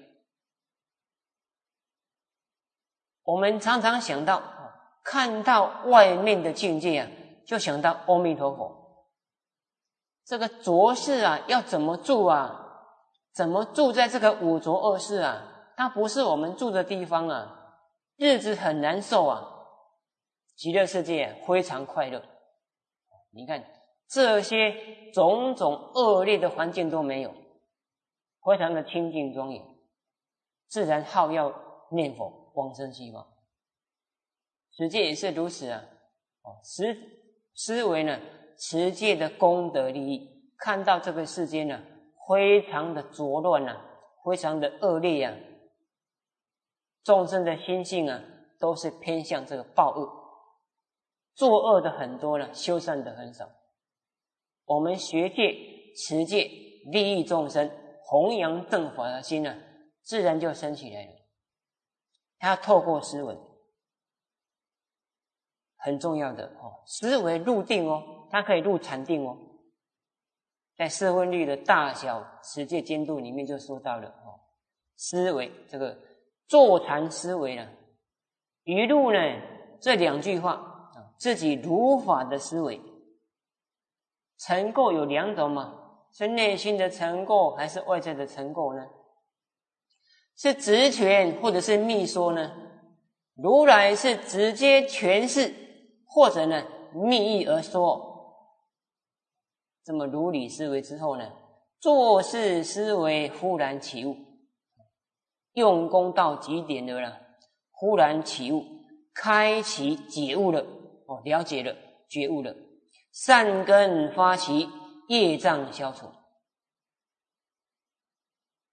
Speaker 1: 我们常常想到，看到外面的境界啊，就想到阿弥陀佛。这个浊世啊，要怎么住啊？怎么住在这个五浊恶世啊？它不是我们住的地方啊，日子很难受啊。极乐世界啊，非常快乐。你看这些种种恶劣的环境都没有，非常的清净庄严，自然好要念佛，往生西方。持戒也是如此啊。思思维呢，持戒的功德利益，看到这个世间呢，非常的浊乱啊，非常的恶劣啊，众生的心性啊，都是偏向这个暴恶，作恶的很多了，修善的很少。我们学戒、持戒，利益众生，弘扬正法的心呢，自然就升起来了。他要透过思维，很重要的哦，思维入定哦，它可以入禅定哦。在四分律的大小持戒监督里面就说到了哦，思维这个坐禅思维呢，一路呢这两句话，自己如法的思维。尘垢有两种嘛，是内心的尘垢还是外在的尘垢呢？是直诠或者是密说呢？如来是直接诠释，或者呢密意而说。这么如理思维之后呢，做事思维忽然起悟，用功到极点了啦，忽然起悟，开启解悟了，哦，了解了，觉悟了，善根发起，业障消除，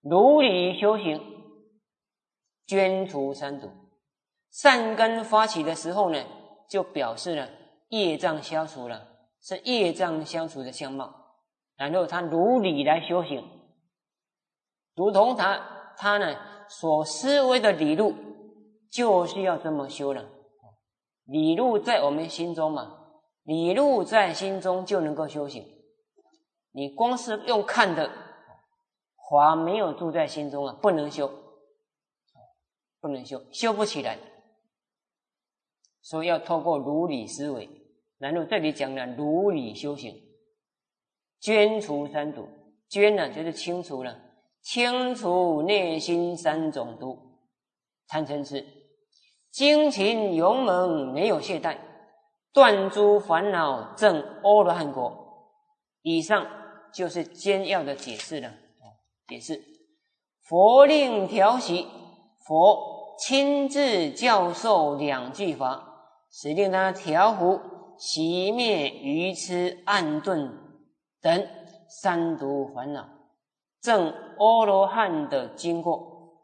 Speaker 1: 如理修行，捐除三毒。善根发起的时候呢，就表示了业障消除了，是业障消除的相貌。然后他如理来修行，如同他他呢所思维的理路，就是要这么修了。理路在我们心中嘛，理路在心中就能够修行。你光是用看的，法没有住在心中啊，不能修，不能修，修不起来。所以要透过如理思维，然后这里讲了如理修行，捐除三毒。捐呢就是清除了，清除内心三种毒：贪嗔痴、精勤勇猛，没有懈怠，断诸烦恼，证阿罗汉果。以上就是简要的解释了。解释佛令调息，佛亲自教授两句法，使令他调伏熄灭愚痴暗钝等三毒烦恼，证阿罗汉的经过。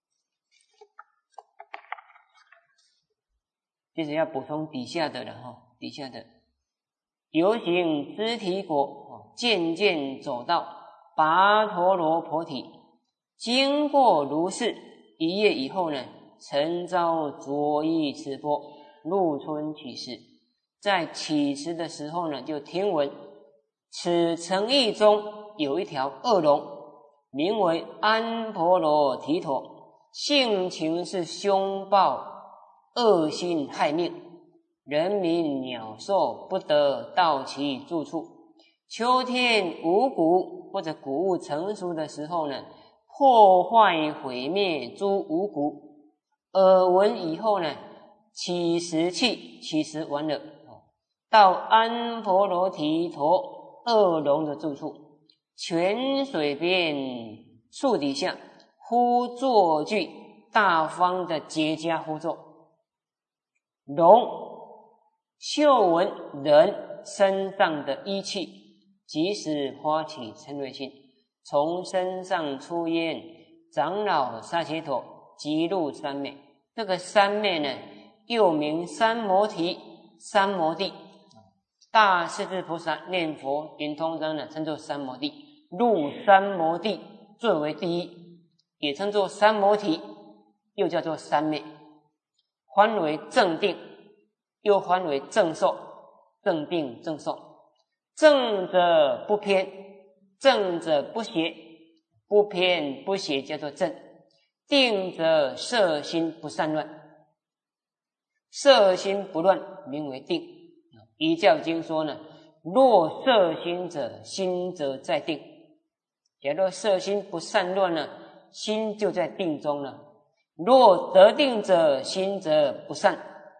Speaker 1: 接着要补充底下的了哈，底下的游行支提果，渐渐走到跋陀罗婆提。经过如是一夜以后呢，晨朝着衣持钵，入村乞食。在乞食的时候呢，就听闻此城邑中有一条恶龙，名为安婆罗提陀，性情是凶暴，恶心害命，人民鸟兽不得到其住处。秋天五谷或者谷物成熟的时候呢，破坏毁灭诸五谷。耳闻以后呢，乞食去，乞食完了，到安婆罗提陀恶龙的住处，泉水边树底下呼作句，大方的结跏呼作。龙嗅闻人身上的衣气，即时发起嗔恚心，从身上出烟，长老沙伽陀即入三昧。这个三昧呢，又名三摩提、三摩地。大势至菩萨念佛圆通章呢，称作三摩地。入三摩地最为第一，也称作三摩提，又叫做三昧。翻为正定，又翻为正受，正定正受。正者不偏，正者不邪，不偏不邪叫做正。定者摄心不散乱，摄心不乱名为定。遗教经说呢，若摄心者，心则在定。假若摄心不散乱呢，心就在定中了。若得定者，心则不散。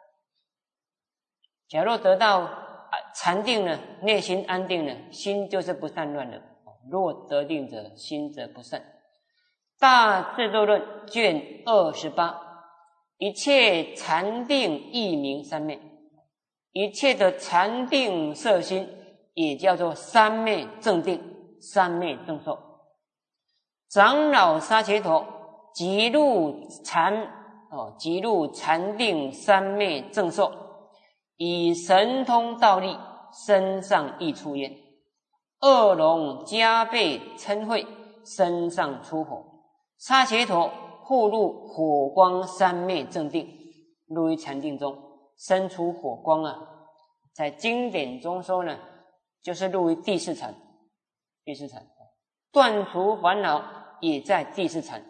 Speaker 1: 假若得到禅定呢，内心安定了，心就是不散乱了。若得定者，心则不散。大智度论卷二十八，一切禅定亦名三昧。一切的禅定摄心也叫做三昧正定、三昧正受。长老沙伽陀即入禅哦，即入禅定三昧正受，以神通道力，身上亦出烟。恶龙加倍嗔恚，身上出火。沙伽陀复入火光三昧正定，入于禅定中，生出火光啊。在经典中说呢，就是入于第四禅。第四禅断除烦恼也在第四禅。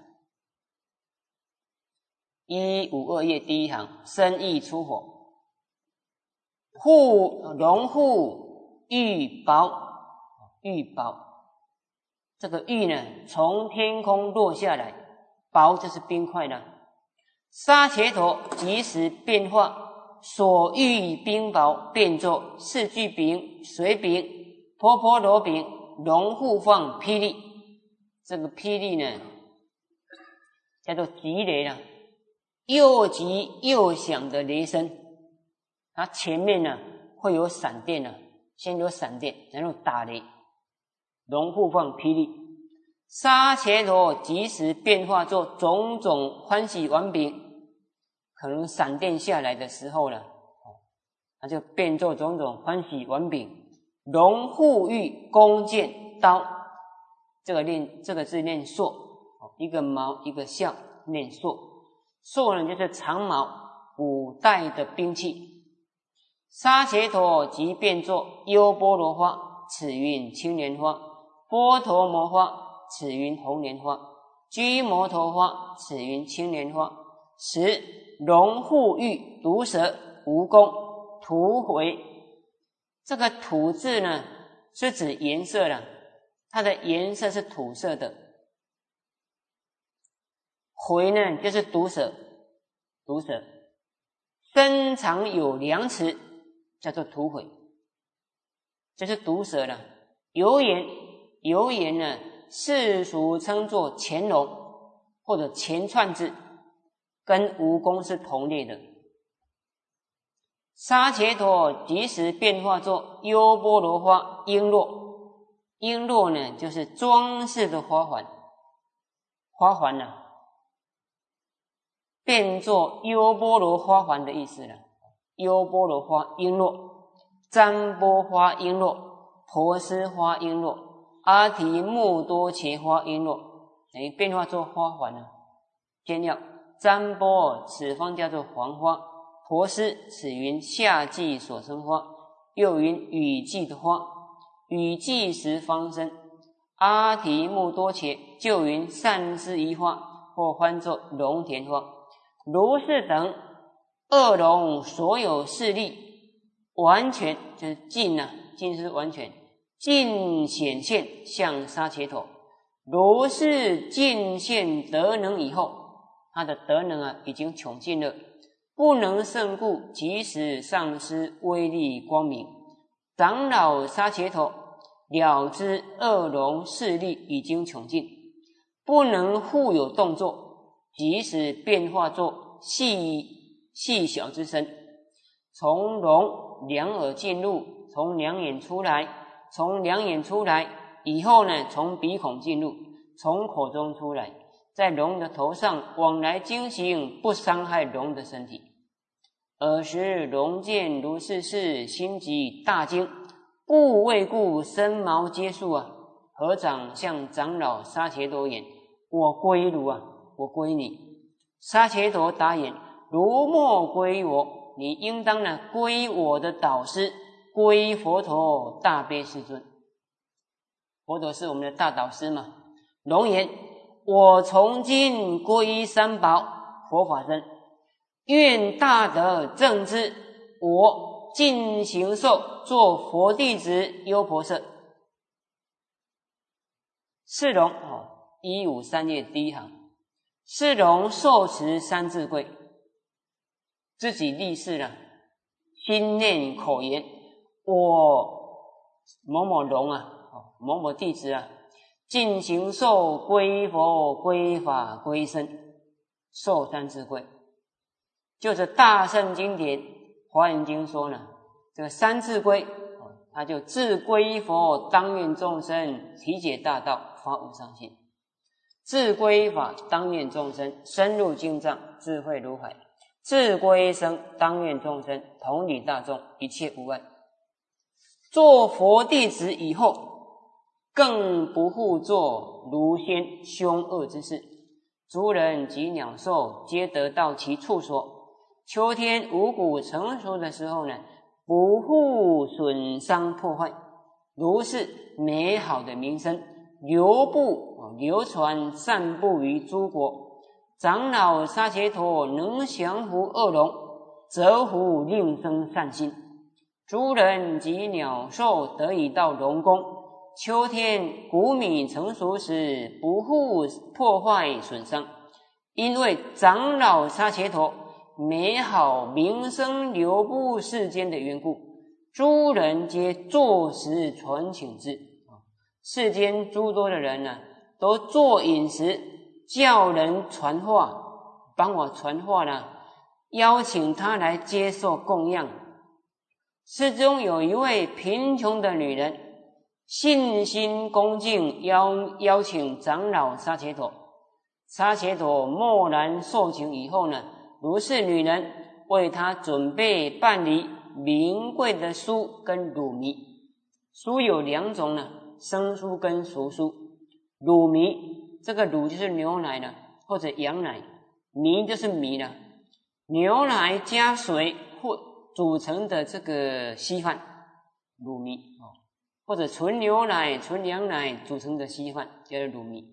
Speaker 1: 一五二页第一行，身亦出火，护龙护玉雹，玉雹。这个玉呢，从天空落下来，雹就是冰块了。沙伽陀即时变化，所遇冰雹变作四句饼、水饼、婆婆罗饼、龙护放霹雳。这个霹雳呢，叫做急雷了，又急又响的雷声。它前面呢会有闪电了，先有闪电，然后打雷。龙护放霹雳， 沙伽陀即时变化作种种欢喜丸饼，可能闪电下来的时候了，它就变作种种欢喜丸饼，龙护玉弓箭刀，这个念这个字念硕，一个毛一个笑，念硕。硕呢就是长矛，古代的兵器。沙伽陀即变作优波罗花，此云青莲花；波陀摩花，此云红莲花；居摩陀花，此云青莲花。十龙护玉毒蛇蜈蚣土回，这个土字呢是指颜色了，它的颜色是土色的。回呢就是毒蛇，毒蛇身长有两尺，叫做土回，这是毒蛇了。油盐，油盐呢世俗称作潜龙或者前串字，跟蜈蚣是同类的。沙伽陀即时变化作优波罗花璎珞，璎珞呢就是装饰的花环，花环呢、啊、变作优波罗花环的意思了。优波罗花璎珞，占波花璎珞，婆斯花璎珞，阿提木多伽花璎珞，等于变化作花环了。先要占波，此方叫做黄花；婆斯，此云夏季所生花，又云雨季的花，雨季时方生。阿提木多伽，就云善思夷花，或唤作龙田花。如是等二龙所有势力，完全就是尽啊，尽是完全尽显现向沙伽陀。如是尽现德能以后，他的德能啊已经穷尽了，不能胜故，即时丧失威力光明。长老沙伽陀了知二龙势力已经穷尽，不能互有动作，即时变化作细细小之身，从龙两耳进入，从两眼出来，从两眼出来以后呢，从鼻孔进入，从口中出来，在龙的头上往来经行，不伤害龙的身体。尔时龙见如是事，心即大惊，不畏故，身毛皆竖啊！合掌向长老沙伽陀言：我归汝啊，我归你。沙伽陀答言：如莫归我，你应当呢归我的导师，归佛陀大悲世尊。佛陀是我们的大导师嘛。龙言：我从今皈依三宝佛法僧，愿大德正知，我尽行受做佛弟子优婆塞。是龙哦，一五三页第一行，是龙受持三字柜，自己立誓了，心念口言：我某某龙啊，某某弟子啊，尽行受归佛归法归僧，受三字柜。就是大圣经典华严经说呢，这个三字归，他就自归佛，当愿众生体解大道，发无上心；自归法，当愿众生深入经藏，智慧如海；自归僧，当愿众生同理大众，一切无碍。做佛弟子以后，更不复做如先凶恶之事，诸人及鸟兽皆得到其处所。秋天五谷成熟的时候呢，不复损伤破坏，如是美好的名声流布流传散布于诸国。长老沙伽陀能降伏恶龙，则乎令生善心。诸人及鸟兽得以到龙宫，秋天谷米成熟时，不复破坏损伤，因为长老沙伽陀美好名声流布世间的缘故，诸人皆作食传请之。世间诸多的人呢、啊，都做饮食，叫人传话，帮我传话呢，邀请他来接受供养。其中有一位贫穷的女人， 信心恭敬邀邀请长老沙伽陀，沙伽陀默然受请以后呢，如是女人为他准备办理名贵的酥跟乳糜。酥有两种呢，生酥跟熟酥。乳糜，这个乳就是牛奶了或者羊奶，糜就是米了，牛奶加水或组成的这个稀饭，乳糜哦，或者纯牛奶、纯羊奶组成的稀饭，叫做乳糜。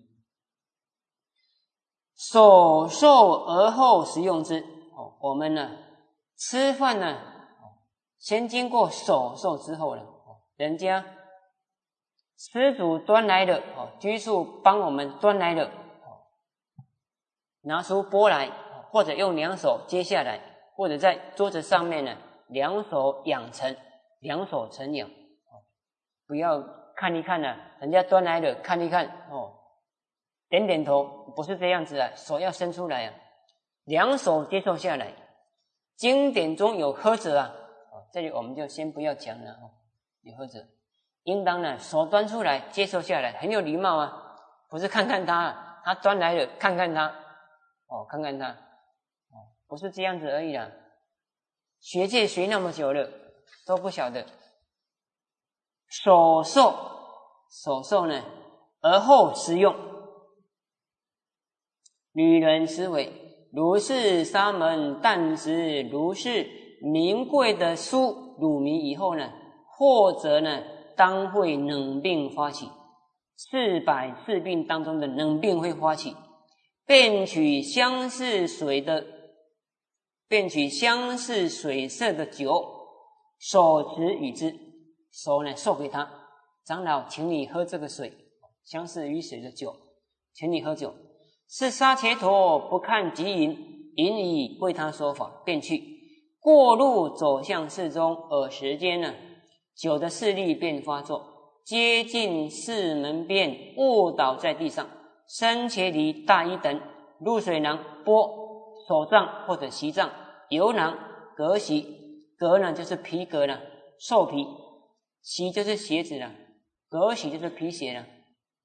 Speaker 1: 手受而后食用之哦，我们呢吃饭呢，先经过手受之后了，人家施主端来的哦，居处帮我们端来的，拿出钵来，或者用两手接下来，或者在桌子上面呢，两手仰成，两手成仰，不要看一看呢、啊，人家端来的看一看哦，点点头，不是这样子啊，手要伸出来啊，两手接受下来。经典中有喝者啊，这里我们就先不要讲了哦，有喝者。应当呢，手端出来，接受下来，很有礼貌啊！不是看看他，他端来了，看看他，哦，看看他，哦，不是这样子而已啦。学界学那么久了，都不晓得。手受，手受呢，而后食用。女人思维，如是沙门但食如是名贵的酥乳糜以后呢，或者呢，当会冷病发起，四百四病当中的冷病会发起，便取相似水的，便取相似水色的酒，手持与之，手呢授给他，长老，请你喝这个水，相似于水的酒，请你喝酒。是沙伽陀不看即饮，饮已为他说法，便去。过路走向寺中，而时间呢，酒的势力便发作，接近寺门边卧倒在地上，身且离大衣等入水囊钵手杖或者席杖油囊革席，革呢就是皮革了，兽皮，席就是鞋子了，革席就是皮鞋了。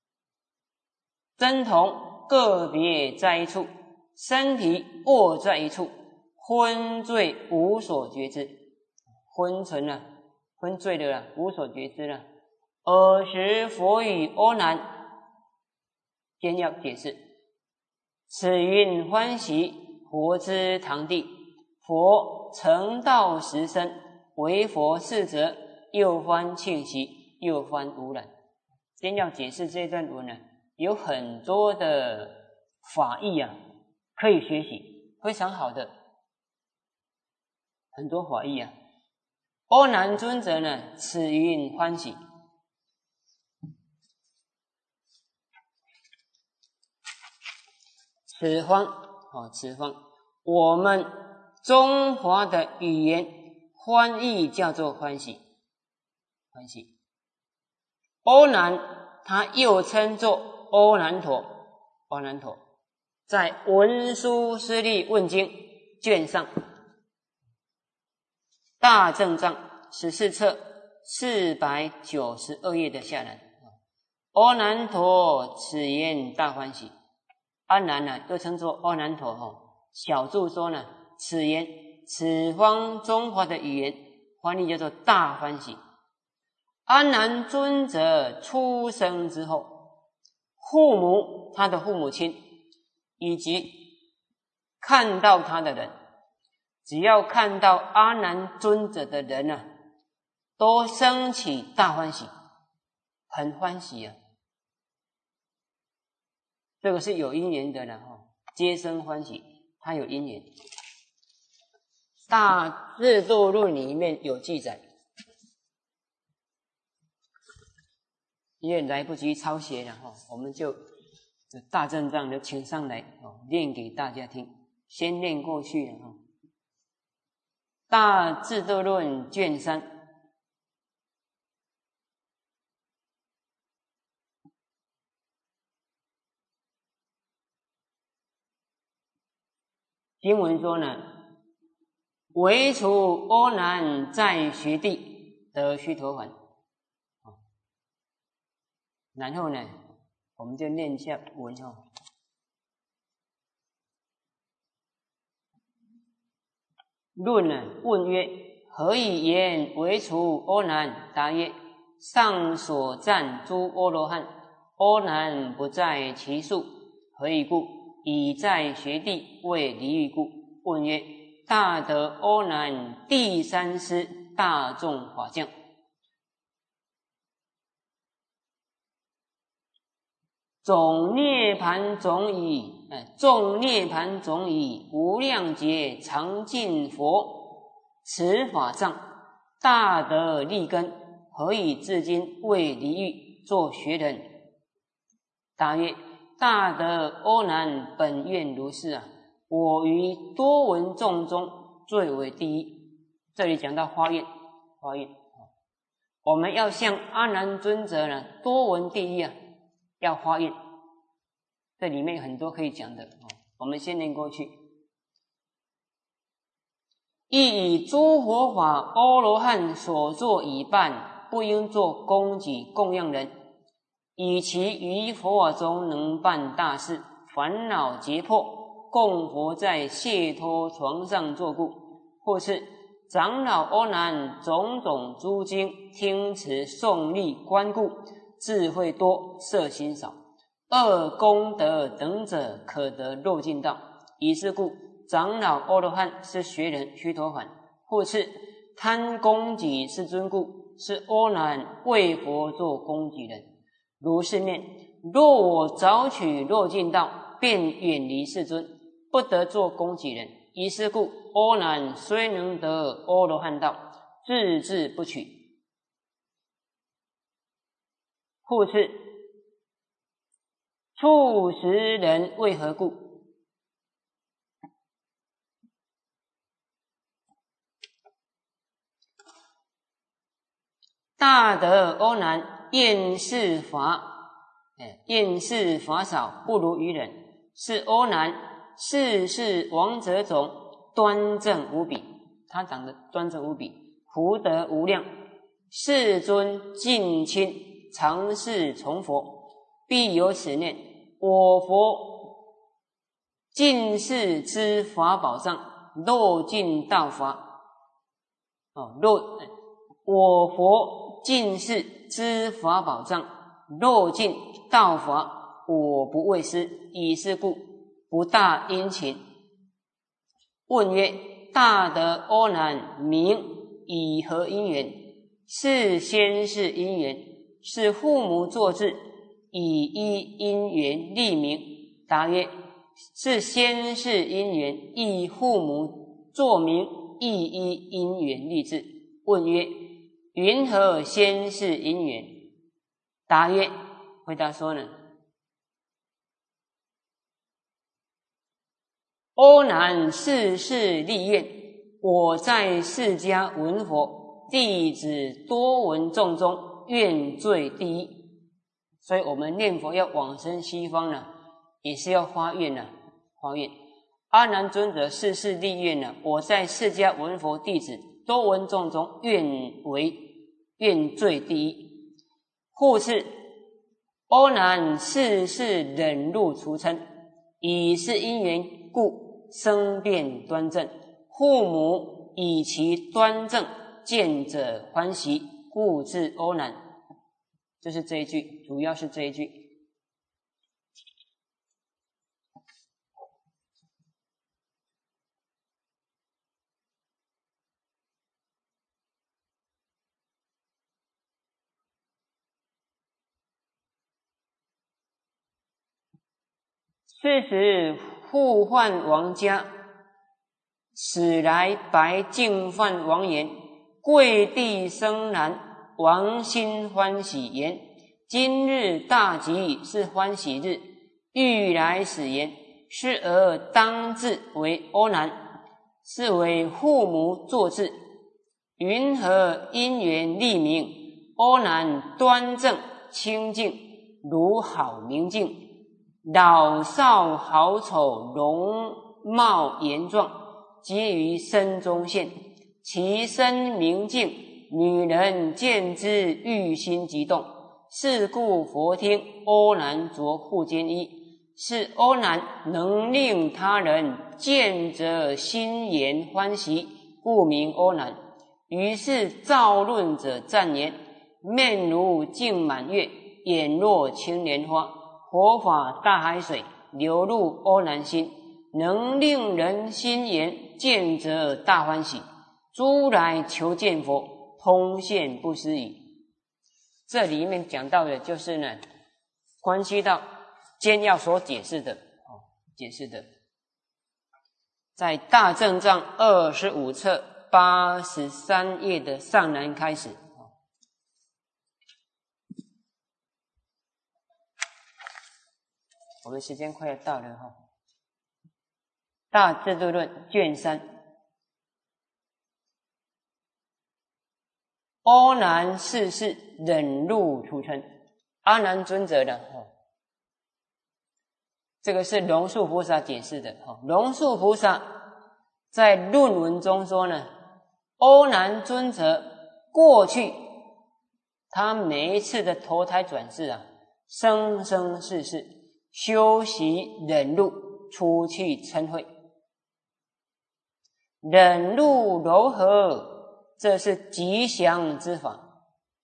Speaker 1: 真同个别在一处，身体卧在一处，昏醉无所觉知，昏沉了，昏醉了啦，无所觉知了。尔时佛语阿难，先要解释，此云欢喜，佛之堂弟，佛成道时生，为佛世者，又欢庆喜，又欢无染。先要解释这段文呢，有很多的法义啊，可以学习，非常好的，很多法义啊。阿难尊者呢，此云欢喜，此方哦，此方，我们中华的语言翻译叫做欢喜，欢喜。阿难他又称作阿难陀，阿难陀，在文殊师利问经卷上，大正藏十四册四百九十二页的下栏，阿难陀此言大欢喜。阿难呢，又称作阿难陀哦。小注说呢，此言此方中华的语言翻译叫做大欢喜。阿难尊者出生之后，父母他的父母亲以及看到他的人，只要看到阿难尊者的人啊，都生起大欢喜，很欢喜啊。这个是有因缘的了哈，皆生欢喜，他有因缘。大智度论里面有记载，因为来不及抄写了哈，我们就大正藏就请上来哦，念给大家听，先念过去了哈。大智度论卷三。经文说呢，唯除阿难在学地得须陀洹。 然后呢，我们就念一下文哦。论呢，问曰：何以言为除阿难？答曰：上所赞诸阿罗汉，阿难不在其数。何以故？已在学地，为离欲故。问曰：大德阿难第三师大众法将，总涅盘总以，呃，众涅盘总以无量劫常尽佛持法藏，大德利根，何以至今未离欲，作学人？答曰：大德阿难本愿如是啊！我于多闻众中最为第一。这里讲到发愿，发愿，我们要向阿难尊者呢多闻第一啊，要发愿。这里面有很多可以讲的，我们先念过去。亦以诸佛法阿罗汉所作已办，不应作供给供养人，以其于佛法中能办大事，烦恼结破，供佛在解脱床上坐故。或是长老阿难种种诸经听持诵历观顾，智慧多，色心少，恶功德等者可得肉尽道。以是故，长老阿罗汉是学人须陀洹，或是贪供给世尊故，是阿难为佛作供给人。如是念：若我早取肉尽道，便远离世尊，不得作供给人。以是故，阿难虽能得阿罗汉道，自志不取。或是处食人为何故？大德阿难厌世法，厌世法少，不如愚人。是阿难世世王者种，端正无比。他长得端正无比，福德无量。世尊近亲，常侍从佛，必有此念：我佛尽是之法宝藏，漏尽道法。哦，漏我佛尽是之法宝藏，漏尽道法，我不畏失。以是故，不大殷勤。问曰：大德阿难名以何因缘？是先世因缘，是父母作智，以依因缘立名。答曰：是先世因缘，亦父母作名，亦依因缘立志。问曰：云何先世因缘？答曰：回答说呢，阿难世世立愿，我在释迦闻佛，弟子多闻众中，愿最第一。所以我们念佛要往生西方呢，也是要发愿呢，发愿。阿难尊者世世立愿呢，我在释迦闻佛弟子多闻众中，愿为愿最第一。或是阿难世世忍辱除嗔，以是因缘故生辩端正，父母以其端正见者欢喜，故至阿难。就是这一句，主要是这一句。是时复唤王家，使来白净饭王言：跪地生然，王心欢喜言：今日大吉，是欢喜日，欲来使言，是而当自为阿难，是为父母作智。云何因缘立名？阿难端正清净，如好明镜，老少好丑，容貌严壮，皆于身中现。其身明净，女人见之欲心激动， 是故佛听阿难着护坚衣，是阿难能令他人见则心言欢喜，故名阿难。于是造论者赞言：面如净满月，眼若青莲花，佛法大海水，流入阿难心，能令人心言见则大欢喜。诸来求见佛，通现不思议。这里面讲到的就是呢，关系到监要所解释的，哦，解释的，在大正藏二十五册八十三页的上栏开始。我们时间快要到了哈。大智度论卷三。阿难世世忍辱土称，阿难尊者的哦，这个是龙树菩萨解释的哦。龙树菩萨在论文中说呢，阿难尊者过去他每一次的投胎转世啊，生生世世修习忍辱，出去嗔恚，忍辱柔和。这是吉祥之法，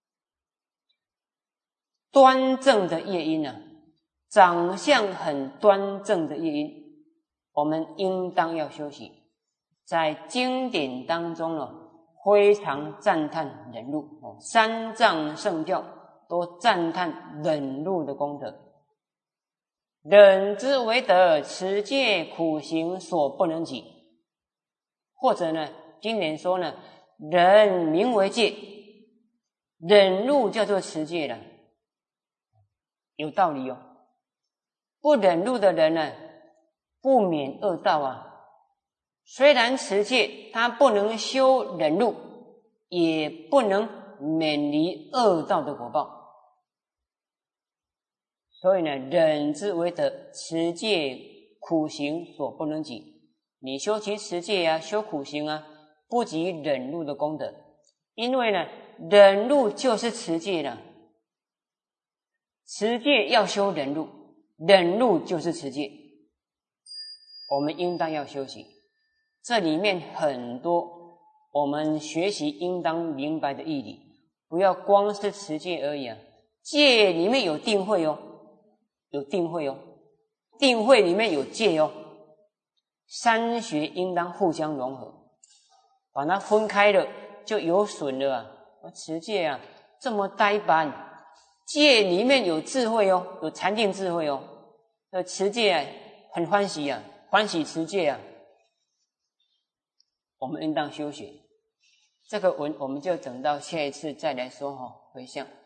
Speaker 1: 端正的业因啊，长相很端正的业因，我们应当要修习。在经典当中呢，非常赞叹忍辱，三藏圣教都赞叹忍辱的功德。忍之为德，持戒苦行所不能及。或者呢，经典说呢，忍名为戒，忍辱叫做持戒了，有道理哦。不忍辱的人呢，不免恶道啊。虽然持戒，他不能修忍辱，也不能免离恶道的果报。所以呢，忍之为德，持戒苦行所不能及。你修其持戒啊，修苦行啊，不及忍辱的功德。因为呢，忍辱就是持戒了，持戒要修忍辱，忍辱就是持戒，我们应当要修习。这里面很多我们学习应当明白的义理，不要光是持戒而已啊。戒里面有定慧哦，有定慧哦，定慧里面有戒哦，三学应当互相融合，把它分开了就有损了啊。持戒啊这么呆板，戒里面有智慧哦，有禅定智慧哦。那持戒啊很欢喜啊，欢喜持戒啊，我们应当修学。这个文我们就等到下一次再来说哈，回向。